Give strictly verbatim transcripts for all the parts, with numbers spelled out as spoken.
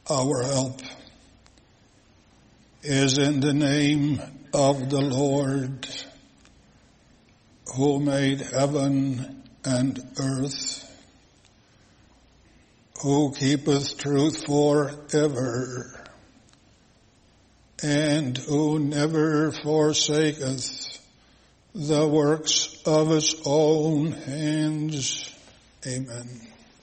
Our help is in the name of the Lord, who made heaven and earth, who keepeth truth forever, and who never forsaketh the works of his own hands. Amen.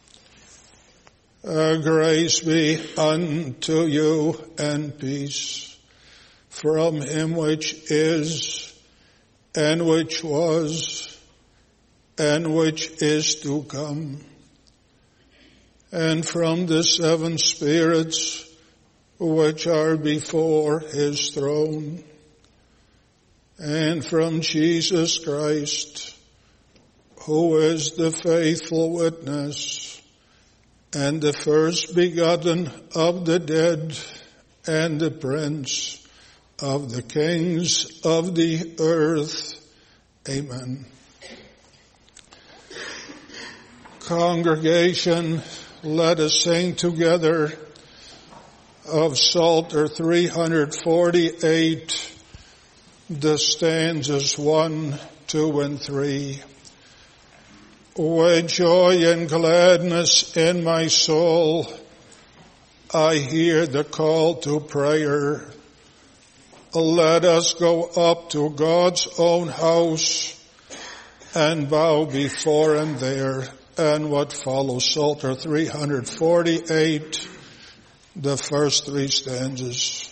Uh, grace be unto you and peace from him which is, and which was, and which is to come, and from the seven spirits which are before his throne, and from Jesus Christ, who is the faithful witness, and the first begotten of the dead, and the prince of the kings of the earth. Amen. Congregation, let us sing together of Psalter three forty-eight, the stanzas one, two, and three. With joy and gladness in my soul, I hear the call to prayer. Let us go up to God's own house and bow before him there. And what follows, Psalter three forty-eight, the first three stanzas.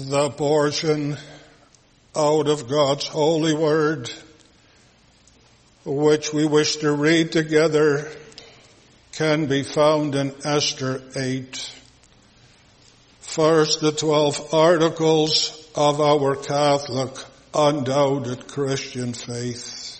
The portion out of God's holy word, which we wish to read together, can be found in Esther eight. First, the twelve articles of our Catholic, undoubted Christian faith.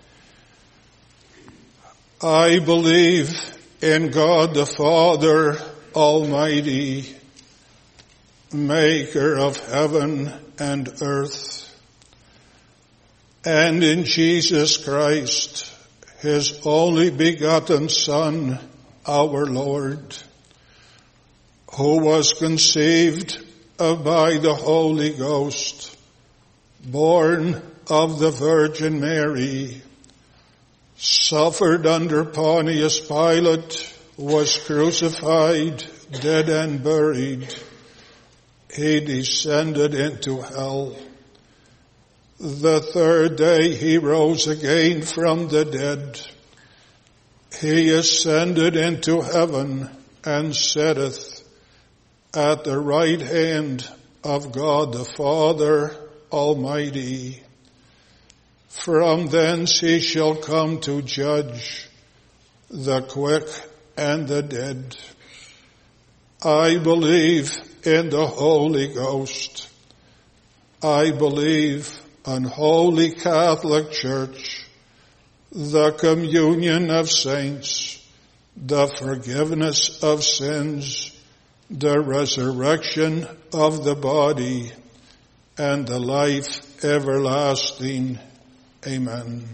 I believe in God the Father Almighty, maker of heaven and earth, and in Jesus Christ, his only begotten Son, our Lord, who was conceived by the Holy Ghost, born of the Virgin Mary, suffered under Pontius Pilate, was crucified, dead and buried. He descended into hell. The third day he rose again from the dead. He ascended into heaven and sitteth at the right hand of God the Father Almighty. From thence he shall come to judge the quick and the dead. I believe in the Holy Ghost. I believe an holy Catholic Church, the communion of saints, the forgiveness of sins, the resurrection of the body, and the life everlasting. Amen.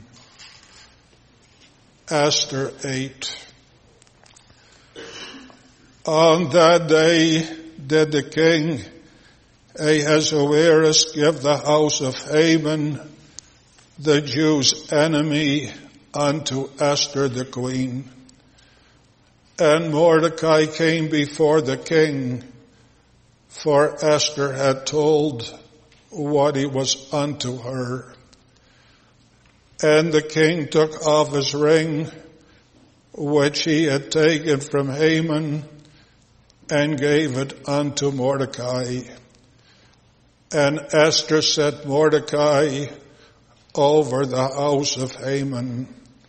Esther eight. On that day did the king Ahasuerus give the house of Haman, the Jews' enemy, unto Esther the queen. And Mordecai came before the king, for Esther had told what he was unto her. And the king took off his ring, which he had taken from Haman, and gave it unto Mordecai. And Esther set Mordecai over the house of Haman.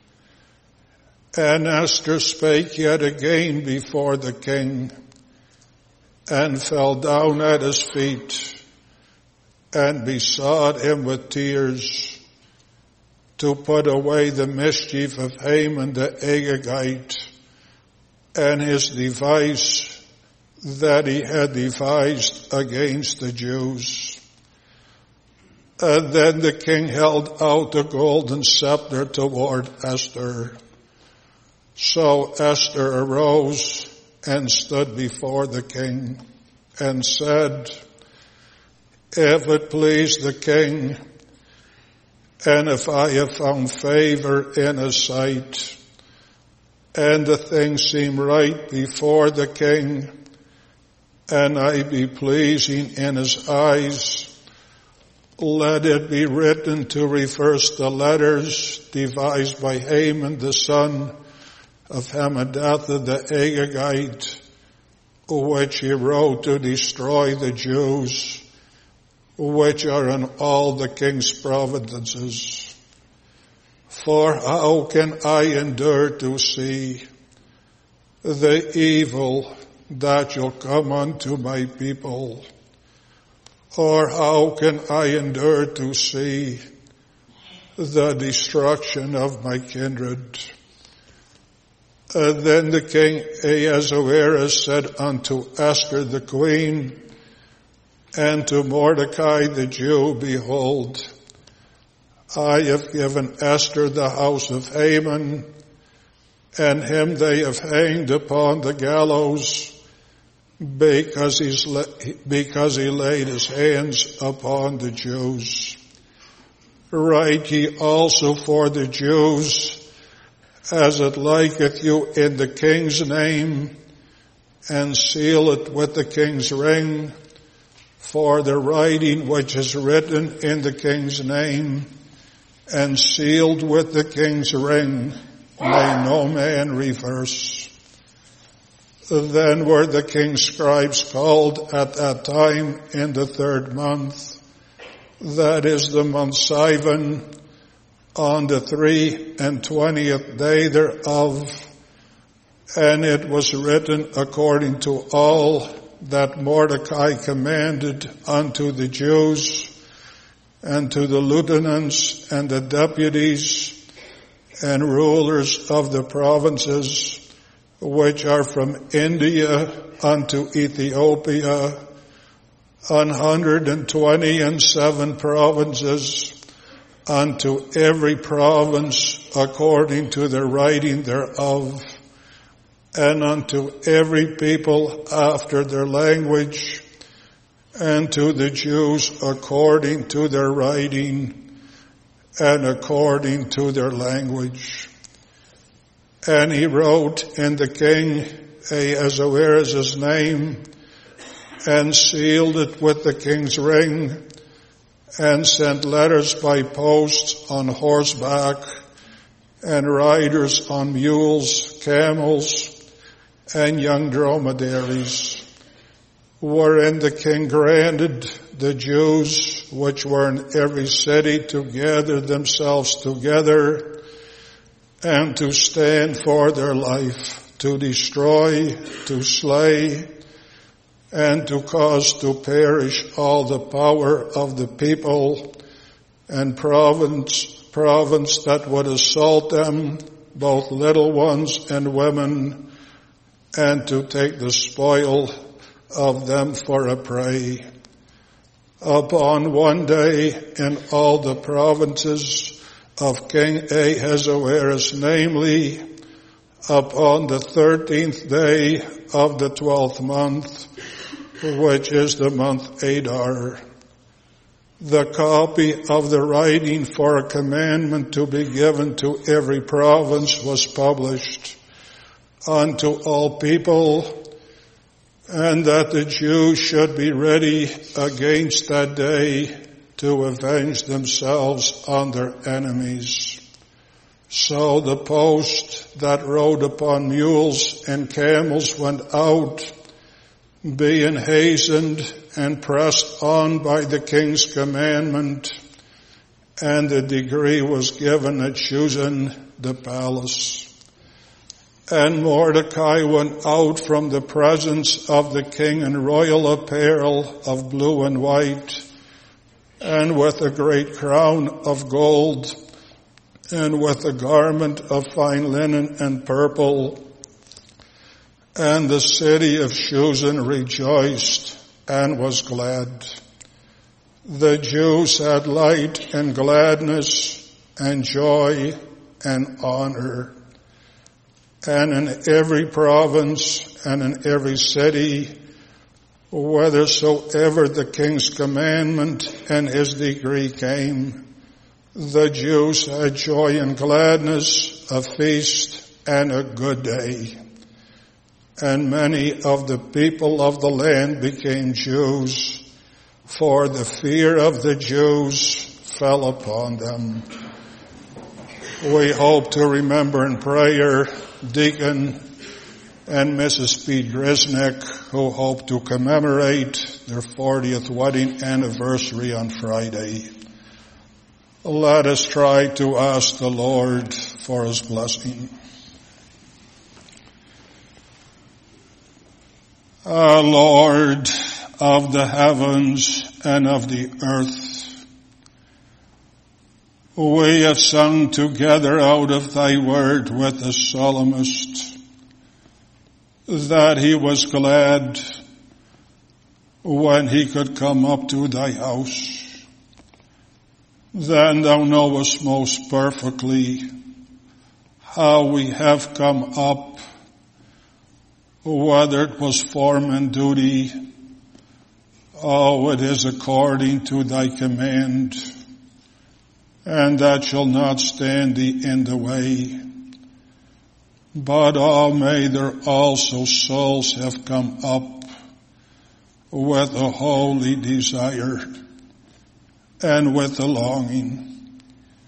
And Esther spake yet again before the king, and fell down at his feet, and besought him with tears to put away the mischief of Haman the Agagite, and his device that he had devised against the Jews. And then the king held out the golden scepter toward Esther. So Esther arose and stood before the king and said, If it please the king, and if I have found favor in his sight, and the thing seem right before the king, and I be pleasing in his eyes, let it be written to reverse the letters devised by Haman the son of Hammedatha the Agagite, which he wrote to destroy the Jews, which are in all the king's provinces. For how can I endure to see the evil that shall come unto my people? Or how can I endure to see the destruction of my kindred? And then the king Ahasuerus said unto Esther the queen, and to Mordecai the Jew, Behold, I have given Esther the house of Haman, and him they have hanged upon the gallows, because he's because he laid his hands upon the Jews. Write ye also for the Jews, as it liketh you in the king's name, and seal it with the king's ring, for the writing which is written in the king's name, and sealed with the king's ring, may no man reverse. Then were the king's scribes called at that time in the third month, that is the month Sivan, on the three and twentieth day thereof, and it was written according to all that Mordecai commanded unto the Jews, and to the lieutenants and the deputies and rulers of the provinces which are from India unto Ethiopia, an hundred and twenty and seven provinces, unto every province according to the writing thereof, and unto every people after their language, and to the Jews according to their writing, and according to their language. And he wrote in the king Ahasuerus' name, and sealed it with the king's ring, and sent letters by posts on horseback, and riders on mules, camels, and young dromedaries, wherein the king granted the Jews which were in every city to gather themselves together, and to stand for their life, to destroy, to slay, and to cause to perish all the power of the people and province, province that would assault them, both little ones and women, and to take the spoil of them for a prey. Upon one day in all the provinces of King Ahasuerus, namely, upon the thirteenth day of the twelfth month, which is the month Adar, the copy of the writing for a commandment to be given to every province was published unto all people, and that the Jews should be ready against that day to avenge themselves on their enemies. So the post that rode upon mules and camels went out, being hastened and pressed on by the king's commandment, and the decree was given at Shushan the palace. And Mordecai went out from the presence of the king in royal apparel of blue and white, and with a great crown of gold, and with a garment of fine linen and purple. And the city of Shushan rejoiced and was glad. The Jews had light and gladness and joy and honor. And in every province and in every city, whithersoever the king's commandment and his decree came, the Jews had joy and gladness, a feast and a good day. And many of the people of the land became Jews, for the fear of the Jews fell upon them. We hope to remember in prayer Deacon and Missus P. Grisnick, who hope to commemorate their fortieth wedding anniversary on Friday. Let us try to ask the Lord for his blessing. Our Lord of the heavens and of the earth, we have sung together out of thy word with the psalmist that he was glad when he could come up to thy house. Then thou knowest most perfectly how we have come up, whether it was form and duty. Oh, it is according to thy command, and that shall not stand thee in the way. But oh, may there also souls have come up with a holy desire, and with a longing,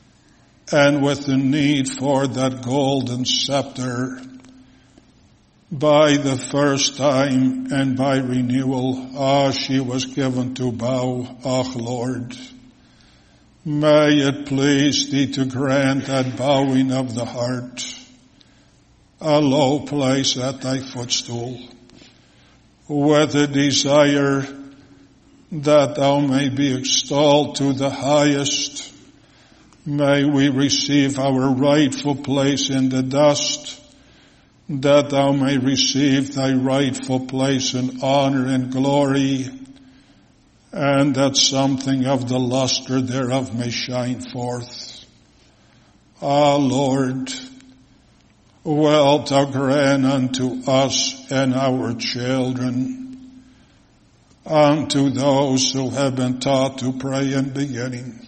and with the need for that golden scepter, by the first time and by renewal, ah, she was given to bow, ah, Lord. May it please thee to grant that bowing of the heart, a low place at thy footstool, with a desire that thou may be extolled to the highest. May we receive our rightful place in the dust, that thou may receive thy rightful place in honor and glory, and that something of the luster thereof may shine forth. Ah, Lord, wilt thou grant unto us and our children, unto those who have been taught to pray in beginning,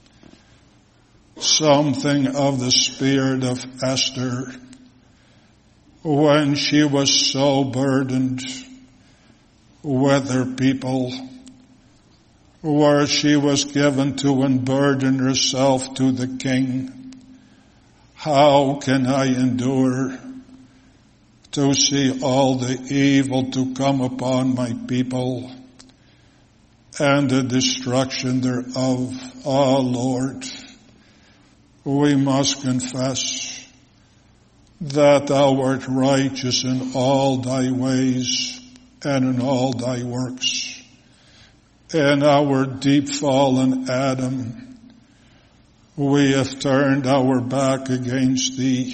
something of the spirit of Esther, when she was so burdened with her people, where she was given to unburden herself to the king. How can I endure to see all the evil to come upon my people and the destruction thereof? Ah, Lord, we must confess that thou art righteous in all thy ways and in all thy works. In our deep fallen Adam, we have turned our back against thee.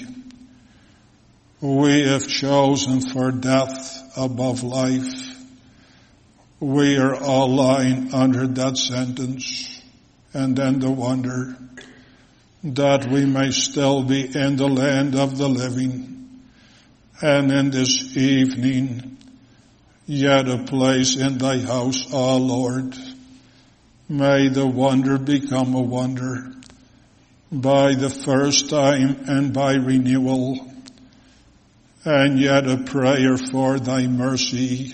We have chosen for death above life. We are all lying under that sentence. And then the wonder that we may still be in the land of the living, and in this evening yet a place in thy house, ah, Lord. May the wonder become a wonder by the first time and by renewal, and yet a prayer for thy mercy,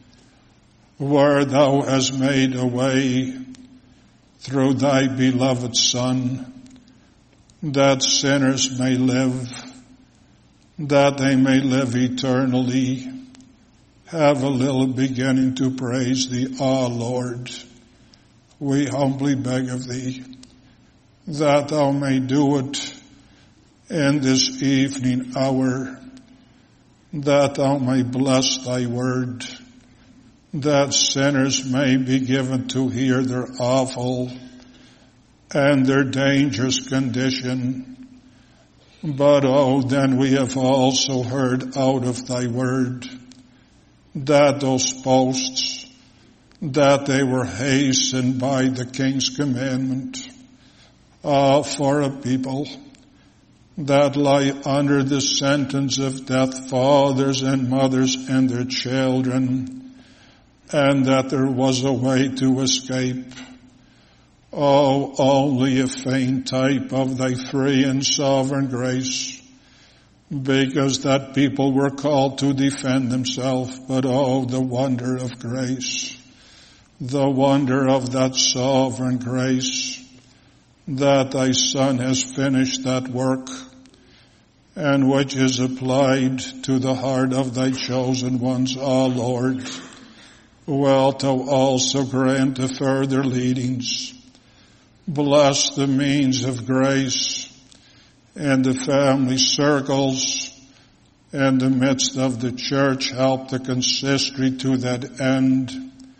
where thou hast made a way through thy beloved Son, that sinners may live, that they may live eternally. Have a little beginning to praise thee, ah, Lord. We humbly beg of thee that thou may do it in this evening hour, that thou may bless thy word, that sinners may be given to hear their awful and their dangerous condition. But oh, then we have also heard out of thy word that those posts, that they were hastened by the king's commandment, ah, for a people that lie under the sentence of death, fathers and mothers and their children, and that there was a way to escape. Oh, only a faint type of thy free and sovereign grace, because that people were called to defend themselves. But oh, the wonder of grace, the wonder of that sovereign grace, that thy Son has finished that work, and which is applied to the heart of thy chosen ones, ah, Lord. Wilt thou also grant the further leadings. Bless the means of grace and the family circles in the midst of the church. Help the consistory to that end.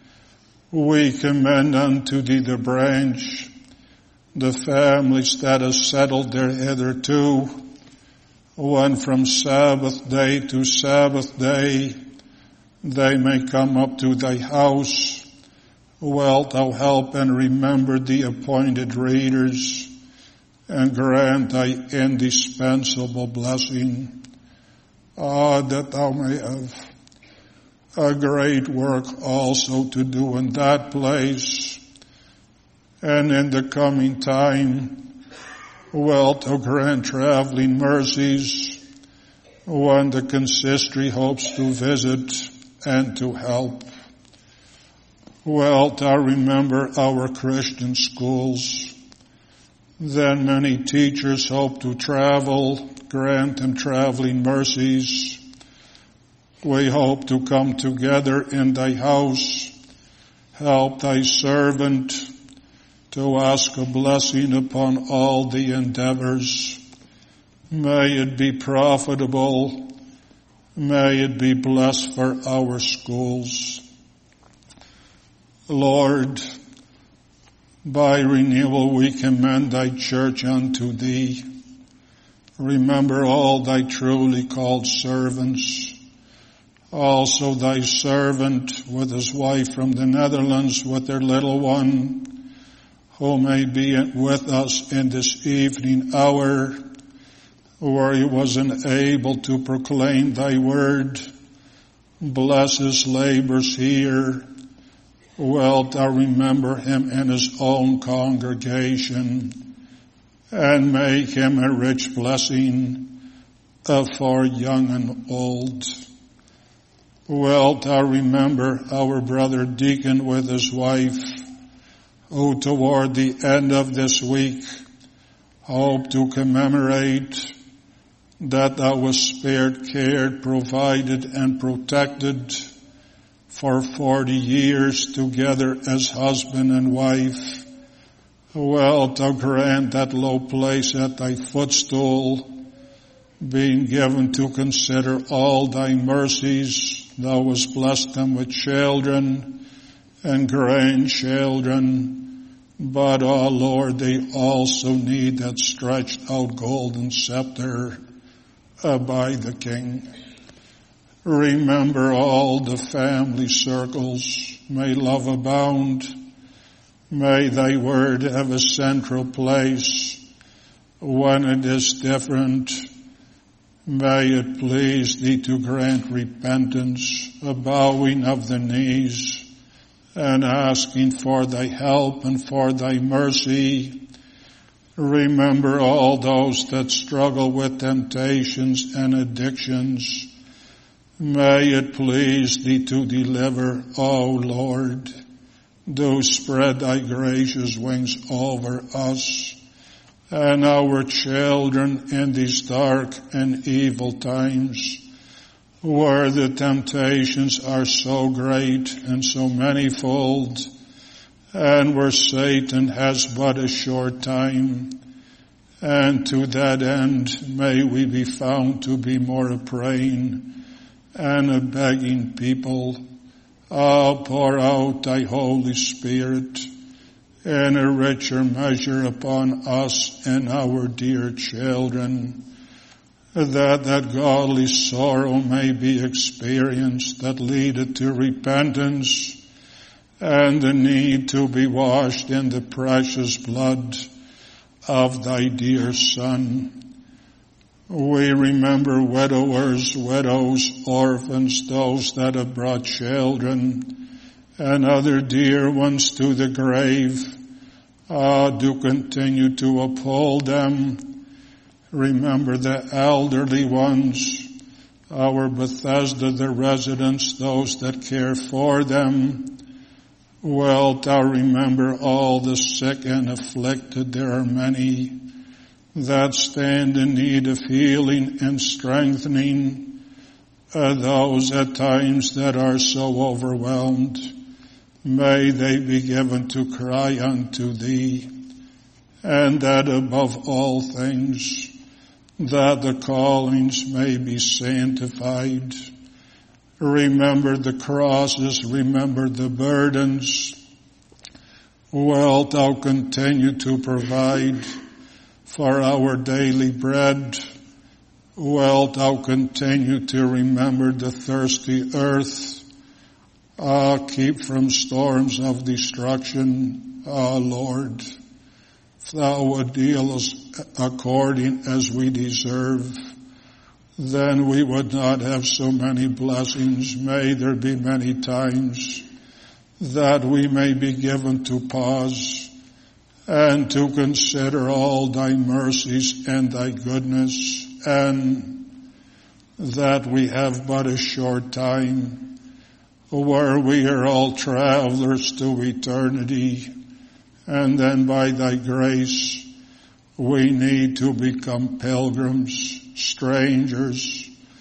We commend unto thee the branch, the families that have settled there hitherto, when from Sabbath day to Sabbath day they may come up to thy house. Wilt thou help and remember the appointed readers, and grant thy indispensable blessing. Ah, that thou may have a great work also to do in that place, and in the coming time wilt thou grant traveling mercies when the consistory hopes to visit and to help. Wilt thou remember our Christian schools? Then many teachers hope to travel. Grant them traveling mercies. we hope to come together in thy house. Help thy servant to ask a blessing upon all the endeavors. May it be profitable. May it be blessed for our schools. Lord, by renewal we commend thy church unto thee. Remember all thy truly called servants. Also thy servant with his wife from the Netherlands with their little one, who may be with us in this evening hour, where he wasn't able to proclaim thy word. Bless his labors here. Wilt thou remember him in his own congregation, and make him a rich blessing for young and old. Wilt thou remember our brother deacon with his wife, who toward the end of this week hope to commemorate that thou wast spared, cared, provided, and protected for forty years together as husband and wife. Wilt thou grant that low place at thy footstool, being given to consider all thy mercies, thou hast blessed them with children and grandchildren, but, oh Lord, they also need that stretched out golden scepter uh, by the King. Remember all the family circles. May love abound. May thy word have a central place when it is different. May it please thee to grant repentance, a bowing of the knees, and asking for thy help and for thy mercy. Remember all those that struggle with temptations and addictions. May it please thee to deliver, O Lord. Do spread thy gracious wings over us and our children in these dark and evil times, where the temptations are so great and so manifold, and where Satan has but a short time. And to that end, may we be found to be more a praying and a begging people. Ah, pour out thy Holy Spirit in a richer measure upon us and our dear children, that that godly sorrow may be experienced that leadeth to repentance and the need to be washed in the precious blood of thy dear Son. We remember widowers, widows, orphans, those that have brought children and other dear ones to the grave. Ah, do continue to uphold them. Remember the elderly ones, our Bethesda, the residents, those that care for them. Wilt thou remember all the sick and afflicted? There are many that stand in need of healing and strengthening, uh, those at times that are so overwhelmed. May they be given to cry unto thee, and that above all things, that the callings may be sanctified. Remember the crosses, remember the burdens. Wilt thou continue to provide for our daily bread? Wilt thou continue to remember the thirsty earth? Ah, keep from storms of destruction, ah, Lord. If thou would deal us according as we deserve, then we would not have so many blessings. May there be many times that we may be given to pause and to consider all thy mercies and thy goodness, and that we have but a short time where we are all travelers to eternity, and then by thy grace we need to become pilgrims, strangers,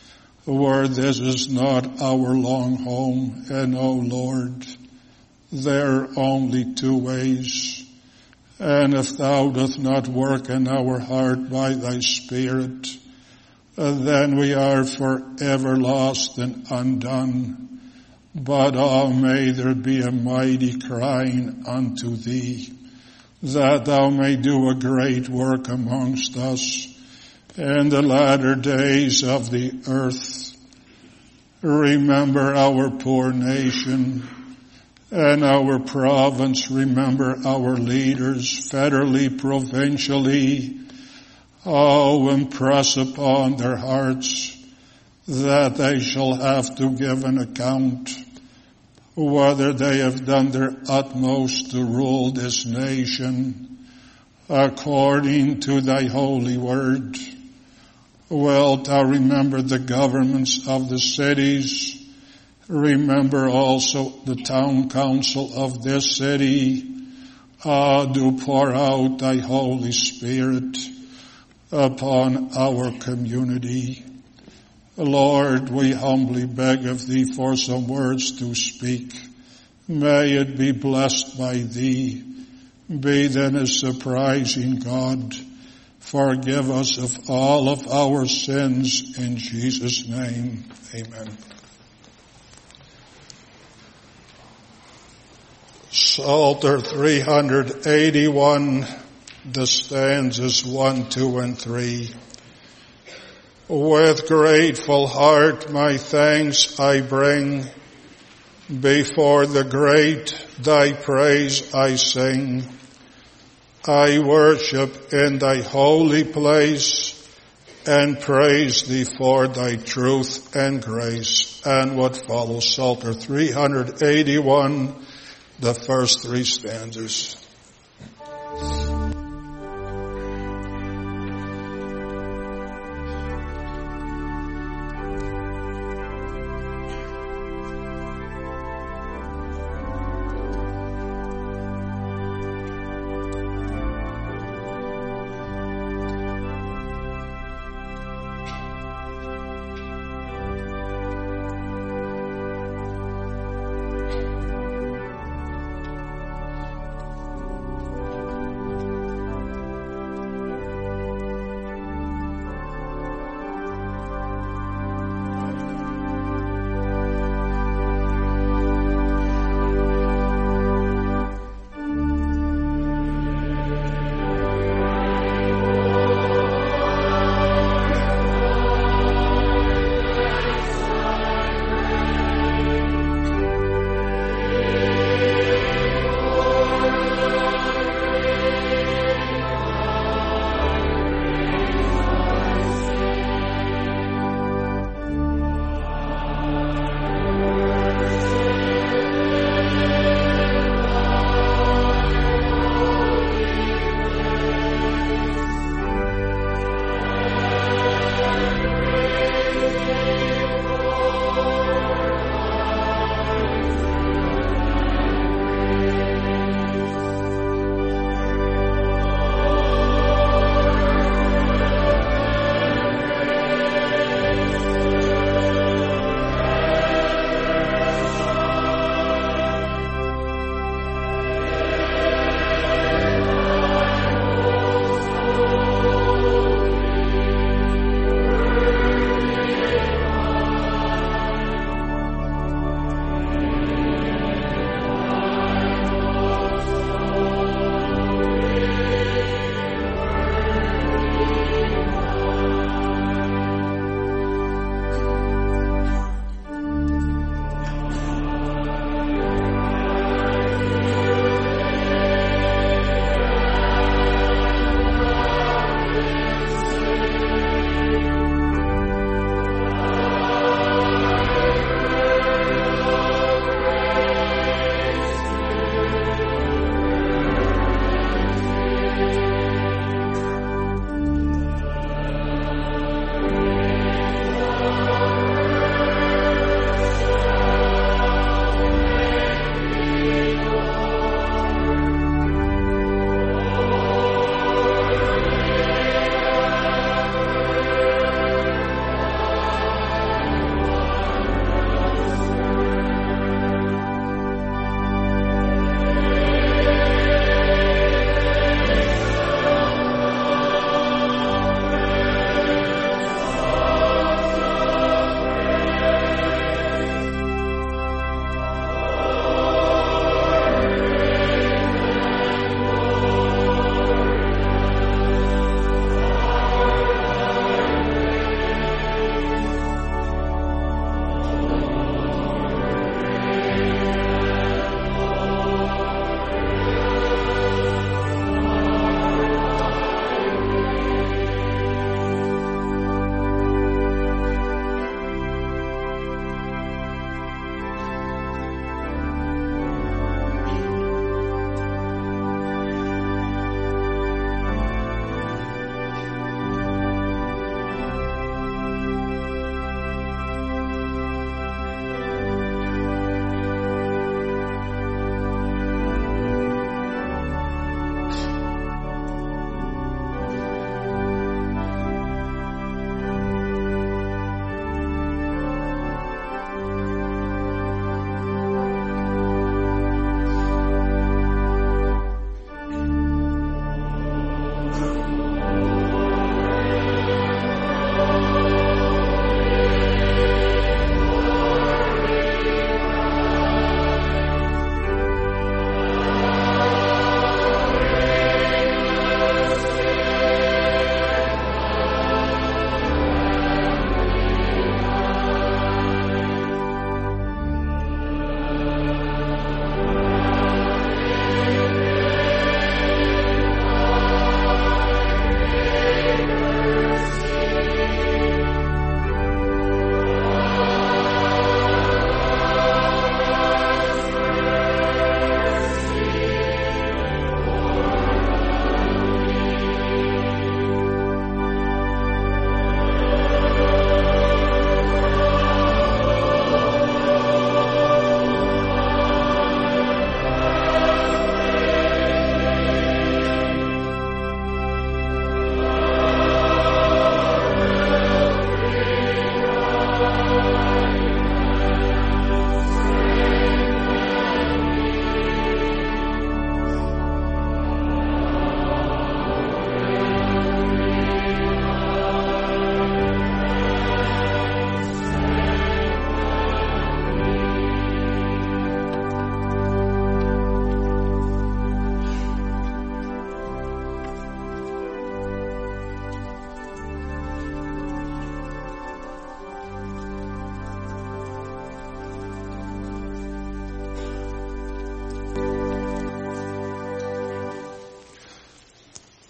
where this is not our long home, and O Lord, there are only two ways. And if thou doth not work in our heart by thy Spirit, then we are forever lost and undone. But oh, may there be a mighty crying unto thee, that thou may do a great work amongst us in the latter days of the earth. Remember our poor nation and our province. Remember our leaders, federally, provincially. Oh, impress upon their hearts that they shall have to give an account whether they have done their utmost to rule this nation according to thy holy word. Wilt thou remember the governments of the cities? Remember also the town council of this city. Ah, do pour out thy Holy Spirit upon our community. Lord, we humbly beg of thee for some words to speak. May it be blessed by thee. Be then a surprising God. Forgive us of all of our sins in Jesus' name. Amen. Psalter three eighty-one, the stanzas one, two, and three. With grateful heart my thanks I bring, before the great thy praise I sing. I worship in thy holy place, and praise thee for thy truth and grace. And what follows, Psalter three eighty-one, the first three stanzas.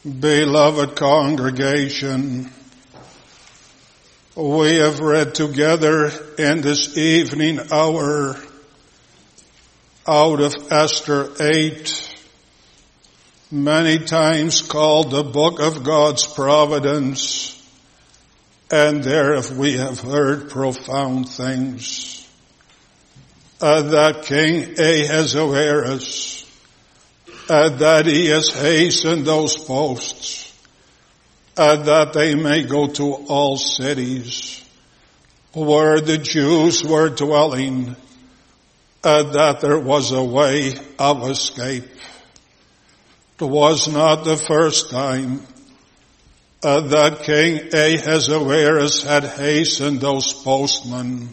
Beloved congregation, we have read together in this evening hour out of Esther eight, many times called the book of God's providence, and there we have heard profound things. Uh, that King Ahasuerus, Uh, that he has hastened those posts, uh, that they may go to all cities where the Jews were dwelling, uh, that there was a way of escape. It was not the first time uh, that King Ahasuerus had hastened those postmen.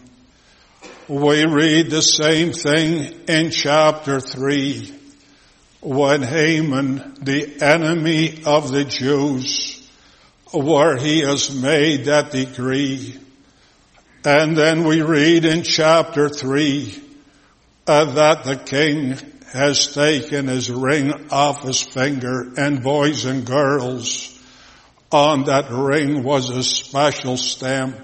We read the same thing in chapter three. When Haman, the enemy of the Jews, where he has made that decree. And then we read in chapter three uh, that the king has taken his ring off his finger, and boys and girls, on that ring was a special stamp.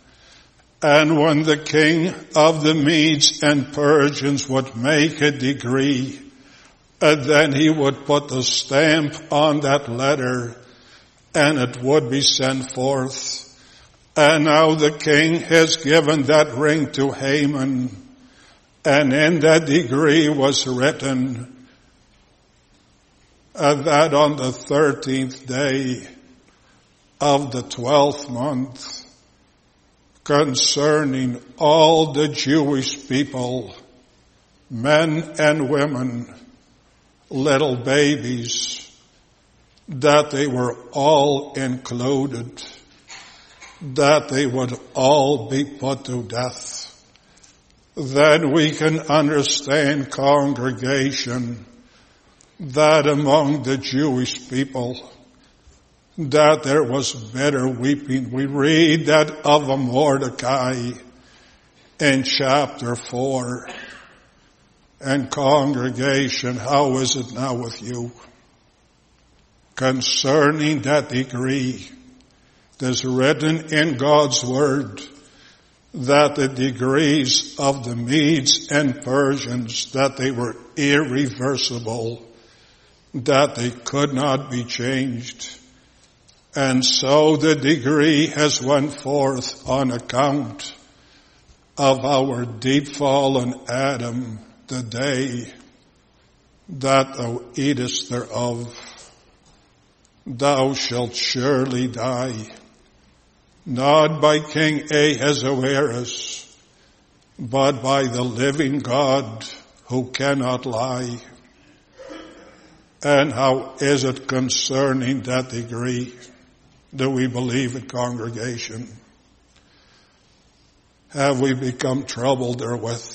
And when the king of the Medes and Persians would make a decree, and then he would put the stamp on that letter, and it would be sent forth. And now the king has given that ring to Haman, and in that decree was written uh, that on the thirteenth day of the twelfth month, concerning all the Jewish people, men and women, little babies, that they were all included, that they would all be put to death. Then we can understand, congregation, that among the Jewish people, that there was bitter weeping. We read that of a Mordecai in chapter four. And congregation, how is it now with you? Concerning that decree, it is written in God's word that the decrees of the Medes and Persians, that they were irreversible, that they could not be changed. And so the decree has went forth on account of our deep fallen Adam, the day that thou eatest thereof, thou shalt surely die, not by King Ahasuerus, but by the living God who cannot lie. And how is it concerning that decree? Do we believe it, congregation? Have we become troubled therewith?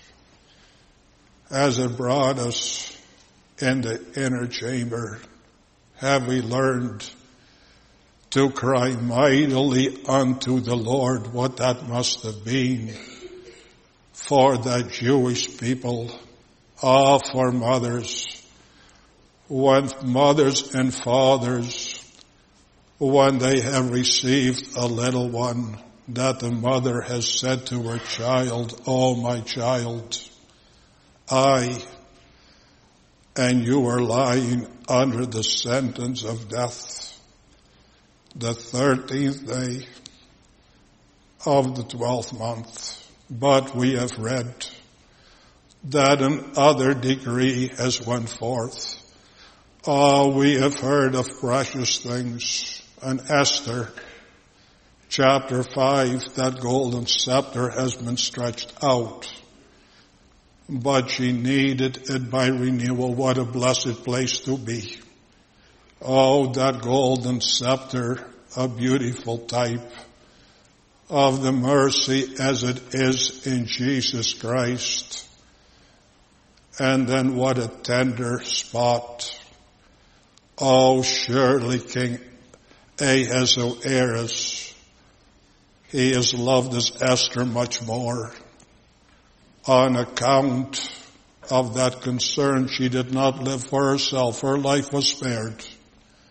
As it brought us in the inner chamber, have we learned to cry mightily unto the Lord? What that must have been for the Jewish people, ah, for mothers, when mothers and fathers, when they have received a little one, that the mother has said to her child, "Oh, my child, I, and you are lying under the sentence of death." The thirteenth day of the twelfth month. But we have read that another decree has went forth. Oh, we have heard of precious things. And Esther, chapter five, that golden scepter has been stretched out. But she needed it by renewal. What a blessed place to be. Oh, that golden scepter, a beautiful type of the mercy as it is in Jesus Christ. And then what a tender spot. Oh, surely King Ahasuerus, he has loved his Esther much more. On account of that concern, she did not live for herself. Her life was spared.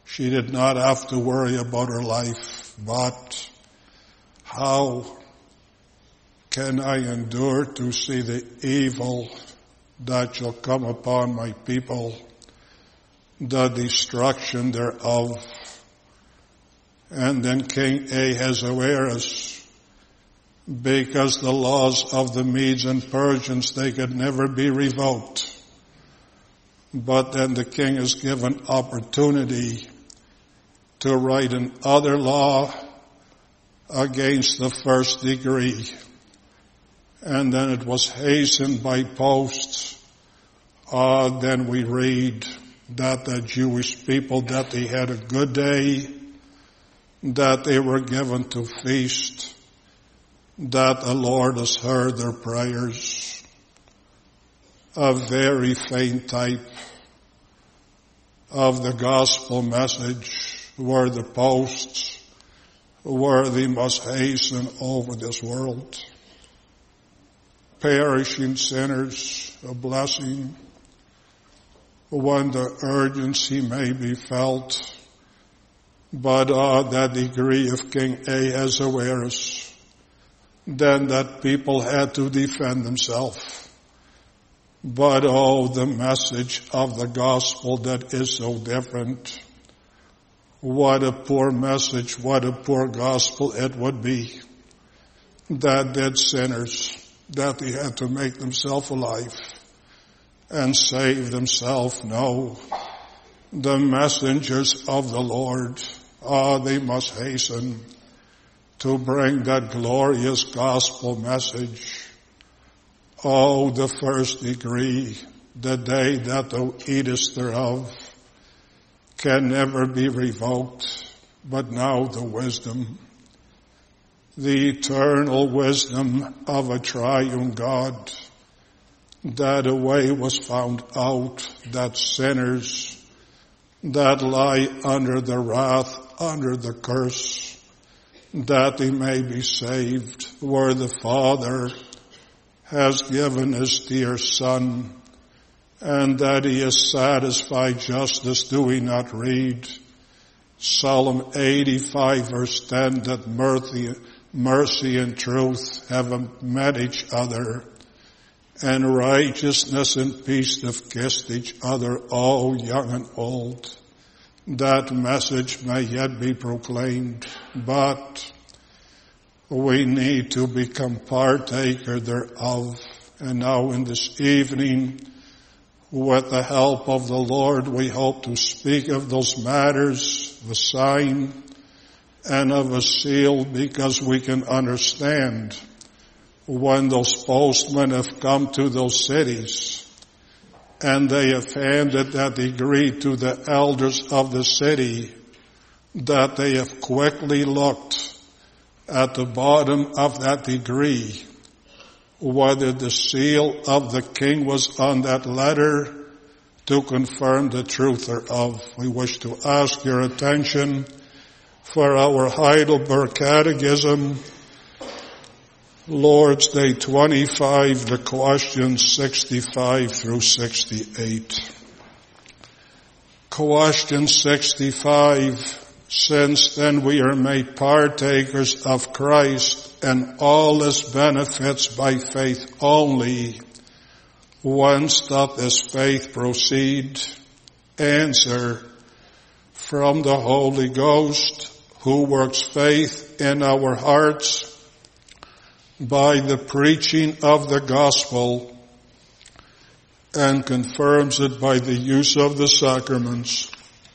She did not have to worry about her life, but how can I endure to see the evil that shall come upon my people, the destruction thereof? And then King Ahasuerus, because the laws of the Medes and Persians, they could never be revoked. But then the king is given opportunity to write another law against the first degree. And then it was hastened by post. Ah, then we read that the Jewish people, that they had a good day, that they were given to feast, that the Lord has heard their prayers. A very faint type of the gospel message were the posts where they must hasten over this world. Perishing sinners, a blessing when the urgency may be felt, but uh, that degree of King Ahasuerus, then that people had to defend themselves. But oh, the message of the gospel that is so different. What a poor message, what a poor gospel it would be. That dead sinners, that they had to make themselves alive and save themselves. No, the messengers of the Lord, ah, they must hasten to bring that glorious gospel message. Oh, the first degree, the day that thou eatest thereof, can never be revoked, but now the wisdom, the eternal wisdom of a triune God, that a way was found out that sinners that lie under the wrath, under the curse, that they may be saved, where the Father has given his dear Son, and that he is satisfied justice. Do we not read Psalm eighty-five verse ten, that mercy, mercy and truth have met each other, and righteousness and peace have kissed each other, all young and old. That message may yet be proclaimed, but we need to become partaker thereof. And now in this evening, with the help of the Lord, we hope to speak of those matters, the sign and of a seal, because we can understand when those postmen have come to those cities and they have handed that degree to the elders of the city, that they have quickly looked at the bottom of that degree whether the seal of the king was on that letter to confirm the truth thereof. We wish to ask your attention for our Heidelberg Catechism, Lord's Day twenty-five, the questions sixty-five through sixty-eight. Question sixty-five, since then we are made partakers of Christ and all his benefits by faith only, whence doth this faith proceed? Answer, from the Holy Ghost, who works faith in our hearts by the preaching of the gospel and confirms it by the use of the sacraments.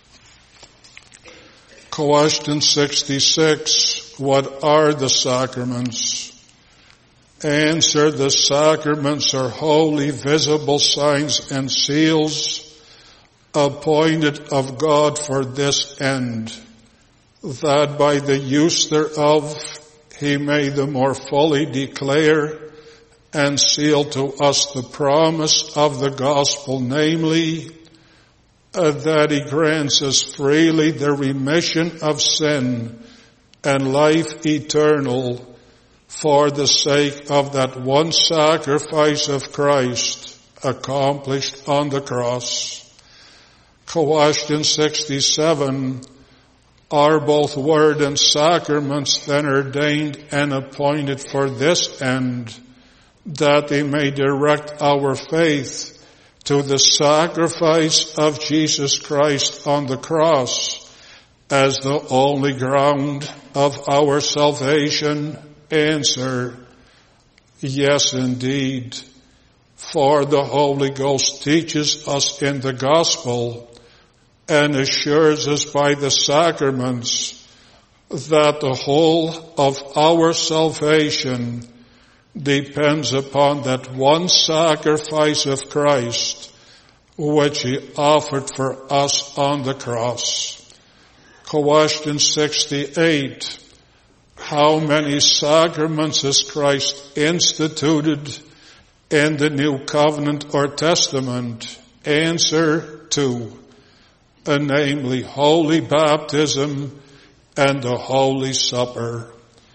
Question sixty-six, what are the sacraments? Answer, the sacraments are holy, visible signs and seals appointed of God for this end, that by the use thereof he may the more fully declare and seal to us the promise of the gospel, namely, uh, that he grants us freely the remission of sin and life eternal for the sake of that one sacrifice of Christ accomplished on the cross. Question sixty-seven. Are both word and sacraments then ordained and appointed for this end, that they may direct our faith to the sacrifice of Jesus Christ on the cross as the only ground of our salvation? Answer: yes, indeed. For the Holy Ghost teaches us in the gospel and assures us by the sacraments that the whole of our salvation depends upon that one sacrifice of Christ, which he offered for us on the cross. Question sixty-eight. How many sacraments has Christ instituted in the New Covenant or Testament? Answer: two. Uh, namely, Holy Baptism and the Holy Supper.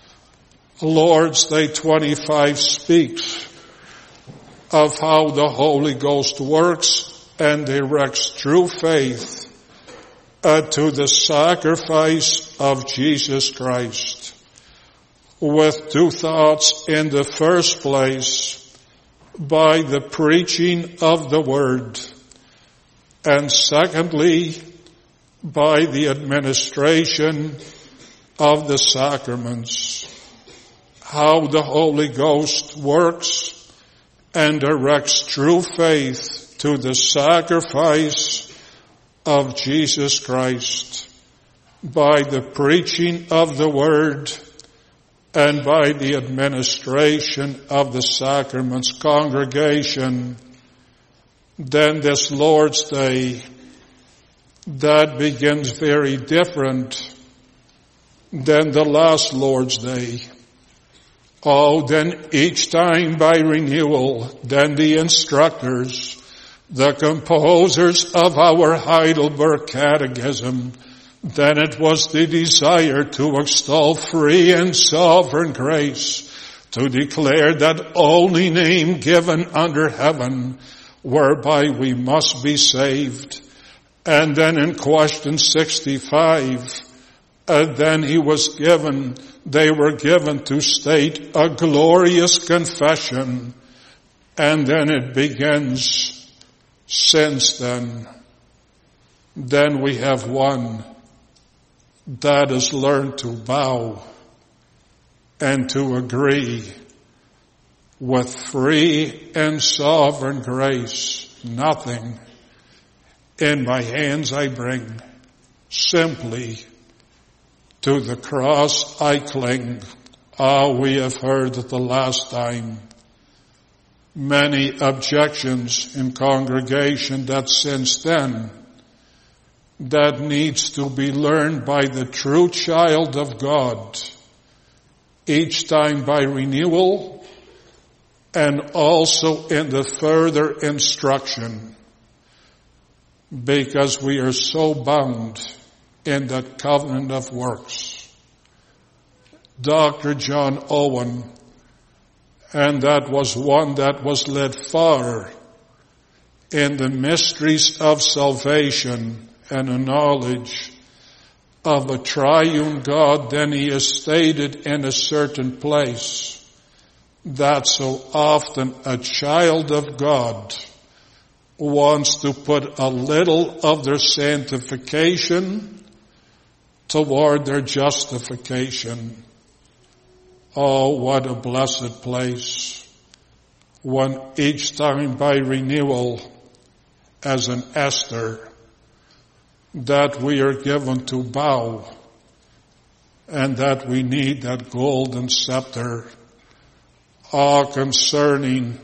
Lord's Day twenty-five speaks of how the Holy Ghost works and directs true faith uh, to the sacrifice of Jesus Christ. With two thoughts: in the first place, by the preaching of the Word, and secondly, by the administration of the sacraments. How the Holy Ghost works and directs true faith to the sacrifice of Jesus Christ by the preaching of the Word and by the administration of the sacraments. Congregation, then this Lord's Day, that begins very different than the last Lord's Day. Oh, then each time by renewal, then the instructors, the composers of our Heidelberg Catechism, then it was the desire to extol free and sovereign grace, to declare that only name given under heaven whereby we must be saved. And then in question sixty-five, uh, then he was given, they were given to state a glorious confession. And then it begins, since then, then we have one that has learned to bow and to agree with free and sovereign grace. Nothing in my hands I bring, simply to the cross I cling. Ah, we have heard at the last time many objections in congregation that since then, that needs to be learned by the true child of God, each time by renewal, and also in the further instruction, because we are so bound in that covenant of works. Doctor John Owen, and that was one that was led far in the mysteries of salvation and a knowledge of a triune God. Then he is stated in a certain place that so often a child of God wants to put a little of their sanctification toward their justification. Oh, what a blessed place when each time by renewal, as an Esther, that we are given to bow and that we need that golden scepter. Ah, concerning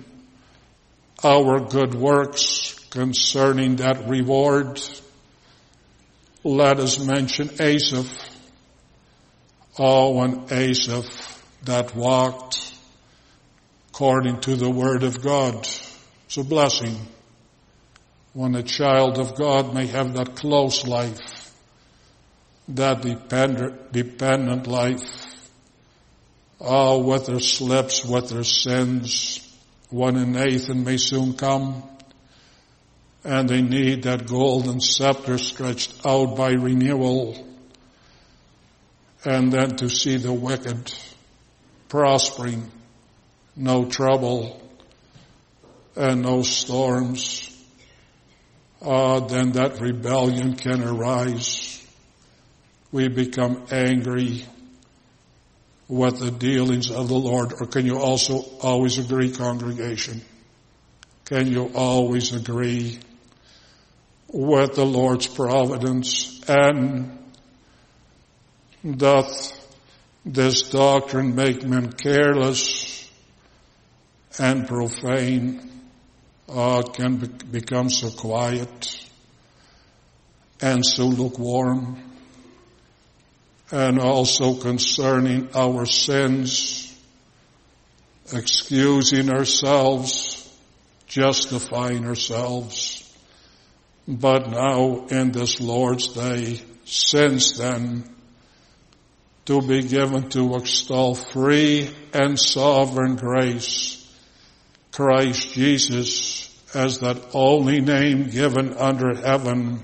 our good works, concerning that reward, let us mention Asaph. Oh, and Asaph that walked according to the word of God. It's a blessing when a child of God may have that close life, that dependent, dependent life. Oh, with their slips, with their sins, one in Nathan may soon come. and they need that golden scepter stretched out by renewal, and then to see the wicked prospering, no trouble and no storms, uh, then that rebellion can arise. We become angry with the dealings of the Lord. Or can you also always agree, congregation? Can you always agree with the Lord's providence? And doth this doctrine make men careless and profane? Uh, can be- become so quiet and so lukewarm. And also concerning our sins, excusing ourselves, justifying ourselves. But now in this Lord's day, since then, to be given to extol free and sovereign grace, Christ Jesus, as that only name given under heaven.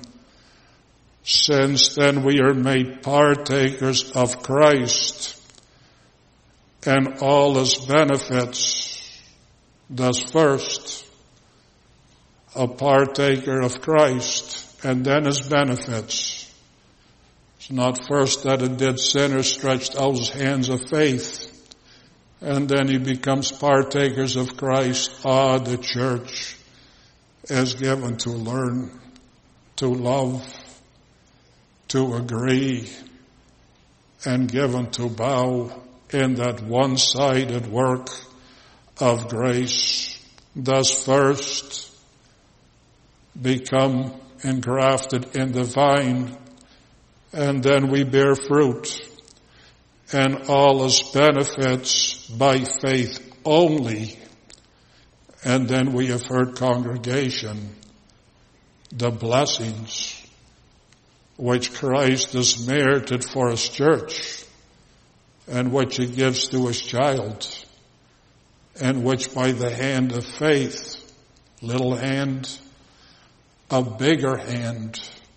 Since then we are made partakers of Christ and all his benefits. Thus first, a partaker of Christ and then his benefits. It's not first that a dead sinner stretched out his hands of faith and then he becomes partakers of Christ. Ah, the church is given to learn, to love, to agree, and given to bow in that one-sided work of grace. Thus first become engrafted in the vine, and then we bear fruit and all his benefits by faith only. And then we have heard, congregation, the blessings which Christ has merited for his church and which he gives to his child, and which by the hand of faith, little hand, a bigger hand,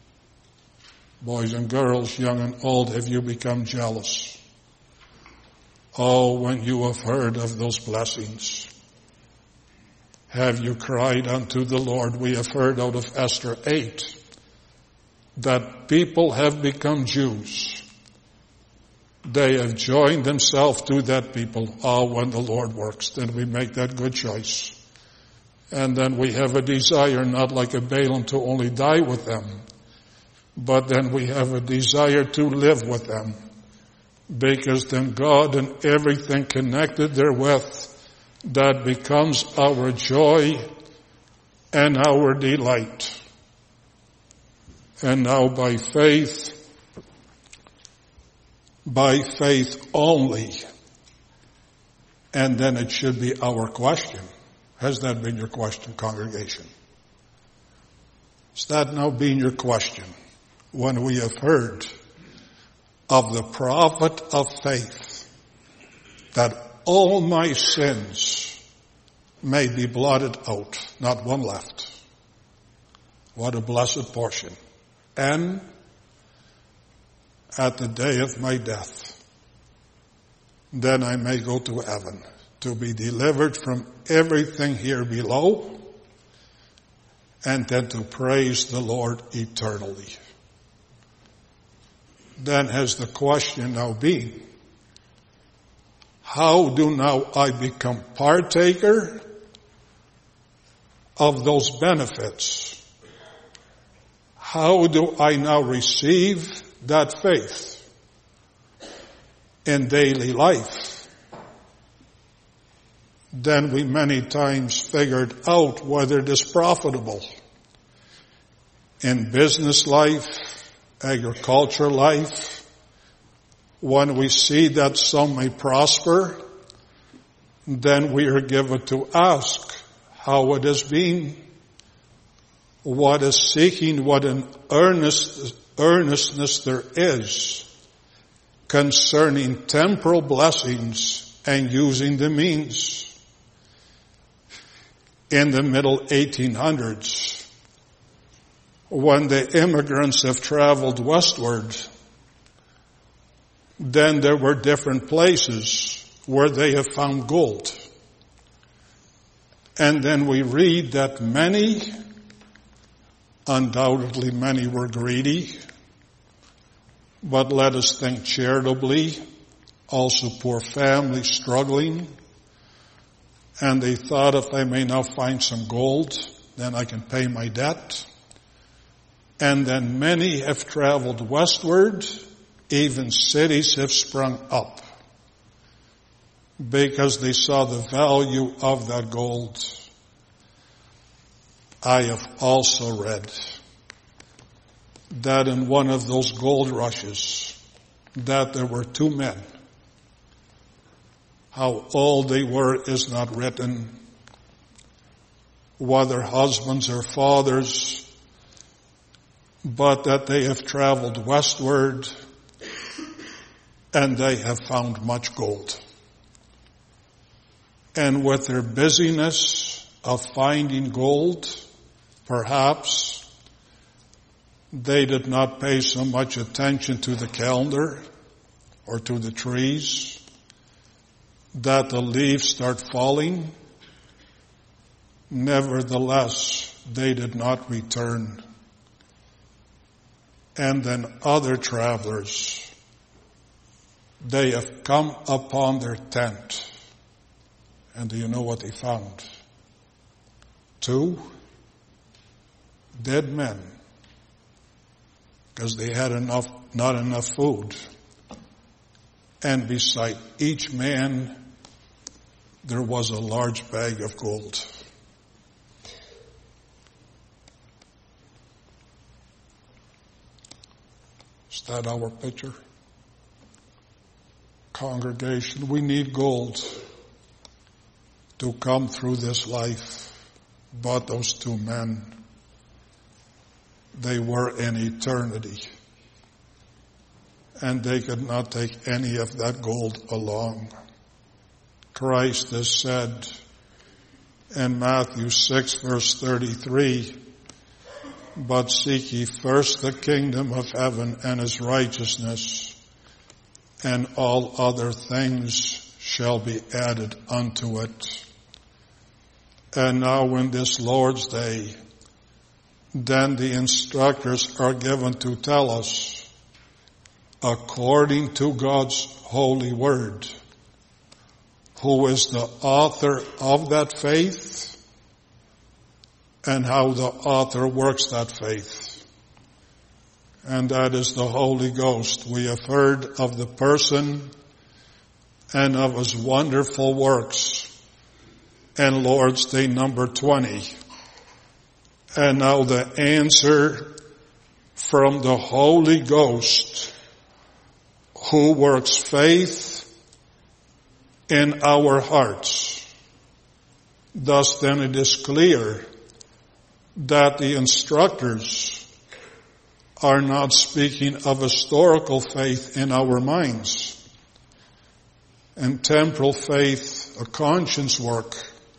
boys and girls, young and old, have you become jealous? Oh, when you have heard of those blessings, have you cried unto the Lord? We have heard out of Esther eight that people have become Jews. They have joined themselves to that people. Oh, when the Lord works, then we make that good choice. And then we have a desire, not like a Balaam, to only die with them, but then we have a desire to live with them. Because then God and everything connected therewith, that becomes our joy and our delight. And now by faith, by faith only, and then it should be our question. Has that been your question, congregation? Has that now been your question when we have heard of the profit of faith, that all my sins may be blotted out, not one left? What a blessed portion. And at the day of my death, then I may go to heaven to be delivered from everything here below and then to praise the Lord eternally. Then has the question now been, how do now I become partaker of those benefits? How do I now receive that faith in daily life? Then we many times figured out whether it is profitable in business life, agriculture life. When we see that some may prosper, then we are given to ask how it has been, what is seeking, what an earnest, earnestness there is concerning temporal blessings and using the means. In the middle eighteen hundreds, when the immigrants have traveled westward, then there were different places where they have found gold. And then we read that many, undoubtedly many were greedy, but let us think charitably, also poor families struggling, and they thought, if I may now find some gold, then I can pay my debt. And then many have traveled westward, even cities have sprung up, because they saw the value of that gold. I have also read that in one of those gold rushes, that there were two men. How old they were is not written, whether husbands or fathers, but that they have traveled westward and they have found much gold. And with their busyness of finding gold, perhaps they did not pay so much attention to the calendar or to the trees, that the leaves start falling. Nevertheless, they did not return. And then other travelers, they have come upon their tent. And do you know what they found? Two dead men, because they had enough, not enough food. And beside each man, there was a large bag of gold. Is that our picture? Congregation, we need gold to come through this life. But those two men, they were in eternity. And they could not take any of that gold along. Christ has said in Matthew six verse thirty-three, but seek ye first the kingdom of heaven and his righteousness, and all other things shall be added unto it. And now in this Lord's Day, then the instructors are given to tell us, according to God's holy word, who is the author of that faith, and how the author works that faith. And that is the Holy Ghost. We have heard of the person and of his wonderful works in Lord's Day number twenty. And now the answer from the Holy Ghost, who works faith in our hearts. Thus then it is clear that the instructors are not speaking of historical faith in our minds, and temporal faith, a conscience work,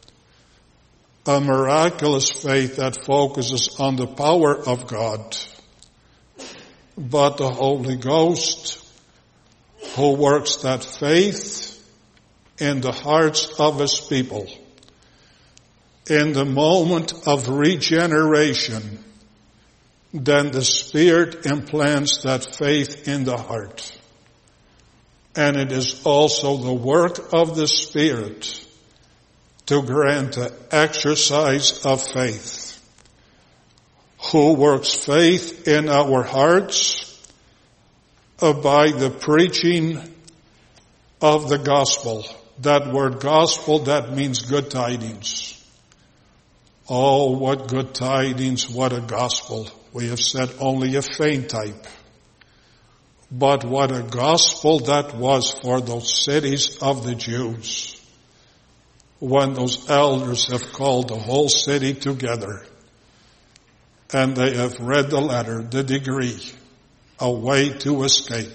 a miraculous faith that focuses on the power of God, but the Holy Ghost who works that faith in the hearts of his people. In the moment of regeneration, then the Spirit implants that faith in the heart. And it is also the work of the Spirit to grant the exercise of faith, who works faith in our hearts by the preaching of the gospel. That word gospel, that means good tidings. Oh, what good tidings, what a gospel. We have said only a faint type. But what a gospel that was for those cities of the Jews, when those elders have called the whole city together and they have read the letter, the decree, a way to escape.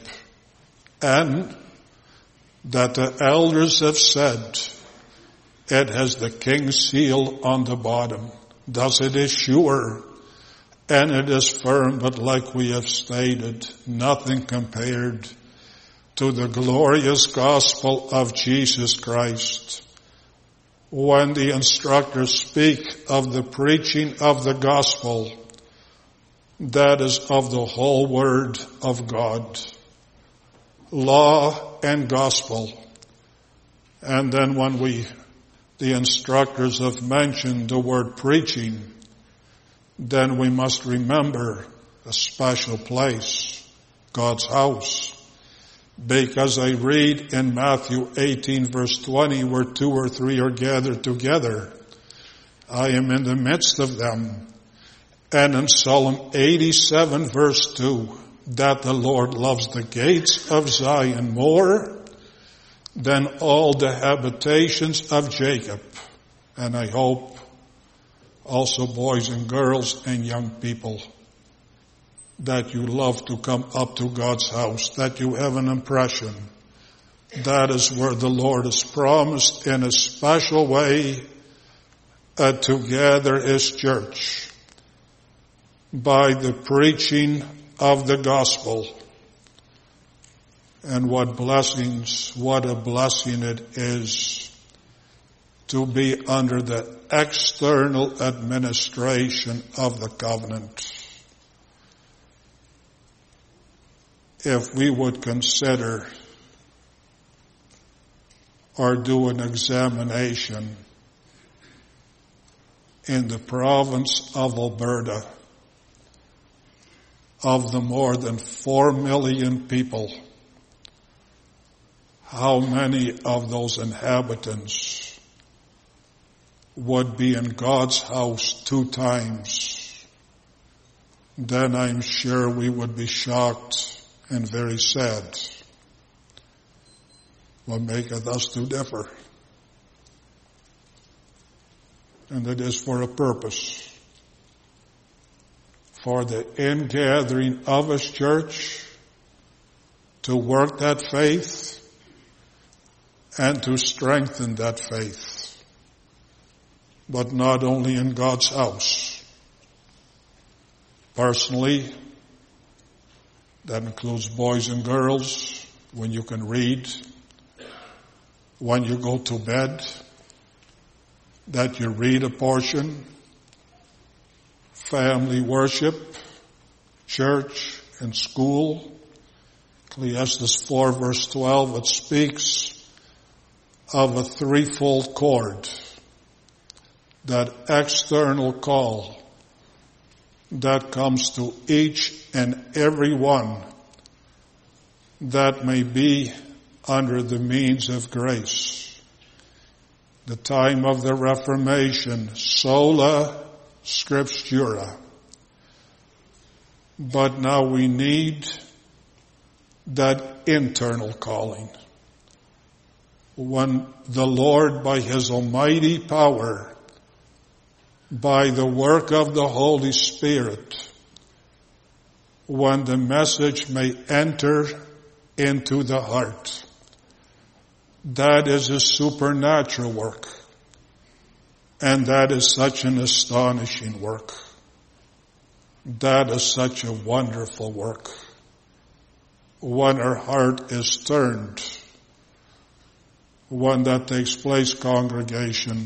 And that the elders have said, it has the king's seal on the bottom. Thus it is sure and it is firm, but like we have stated, nothing compared to the glorious gospel of Jesus Christ. When the instructors speak of the preaching of the gospel, that is of the whole word of God. Law and gospel. And then when we, the instructors have mentioned the word preaching, then we must remember a special place, God's house. Because I read in Matthew eighteen verse twenty, where two or three are gathered together, I am in the midst of them. And in Psalm eighty-seven verse two, that the Lord loves the gates of Zion more than all the habitations of Jacob. And I hope also boys and girls and young people, that you love to come up to God's house, that you have an impression. That is where the Lord has promised in a special way uh, to gather His church by the preaching of the gospel. And what blessings, what a blessing it is to be under the external administration of the covenant. If we would consider or do an examination in the province of Alberta of the more than four million people, how many of those inhabitants would be in God's house two times, then I'm sure we would be shocked and very sad. What maketh us to differ? And it is for a purpose. For the ingathering of His church, to work that faith, and to strengthen that faith. But not only in God's house. Personally, that includes boys and girls, when you can read, when you go to bed, that you read a portion, family worship, church and school. Ecclesiastes four verse twelve, it speaks of a threefold cord, that external call that comes to each and every one that may be under the means of grace. The time of the Reformation, sola scriptura. But now we need that internal calling. When the Lord, by His almighty power, by the work of the Holy Spirit, when the message may enter into the heart, that is a supernatural work. And that is such an astonishing work. That is such a wonderful work. When our heart is turned, when that takes place, congregation,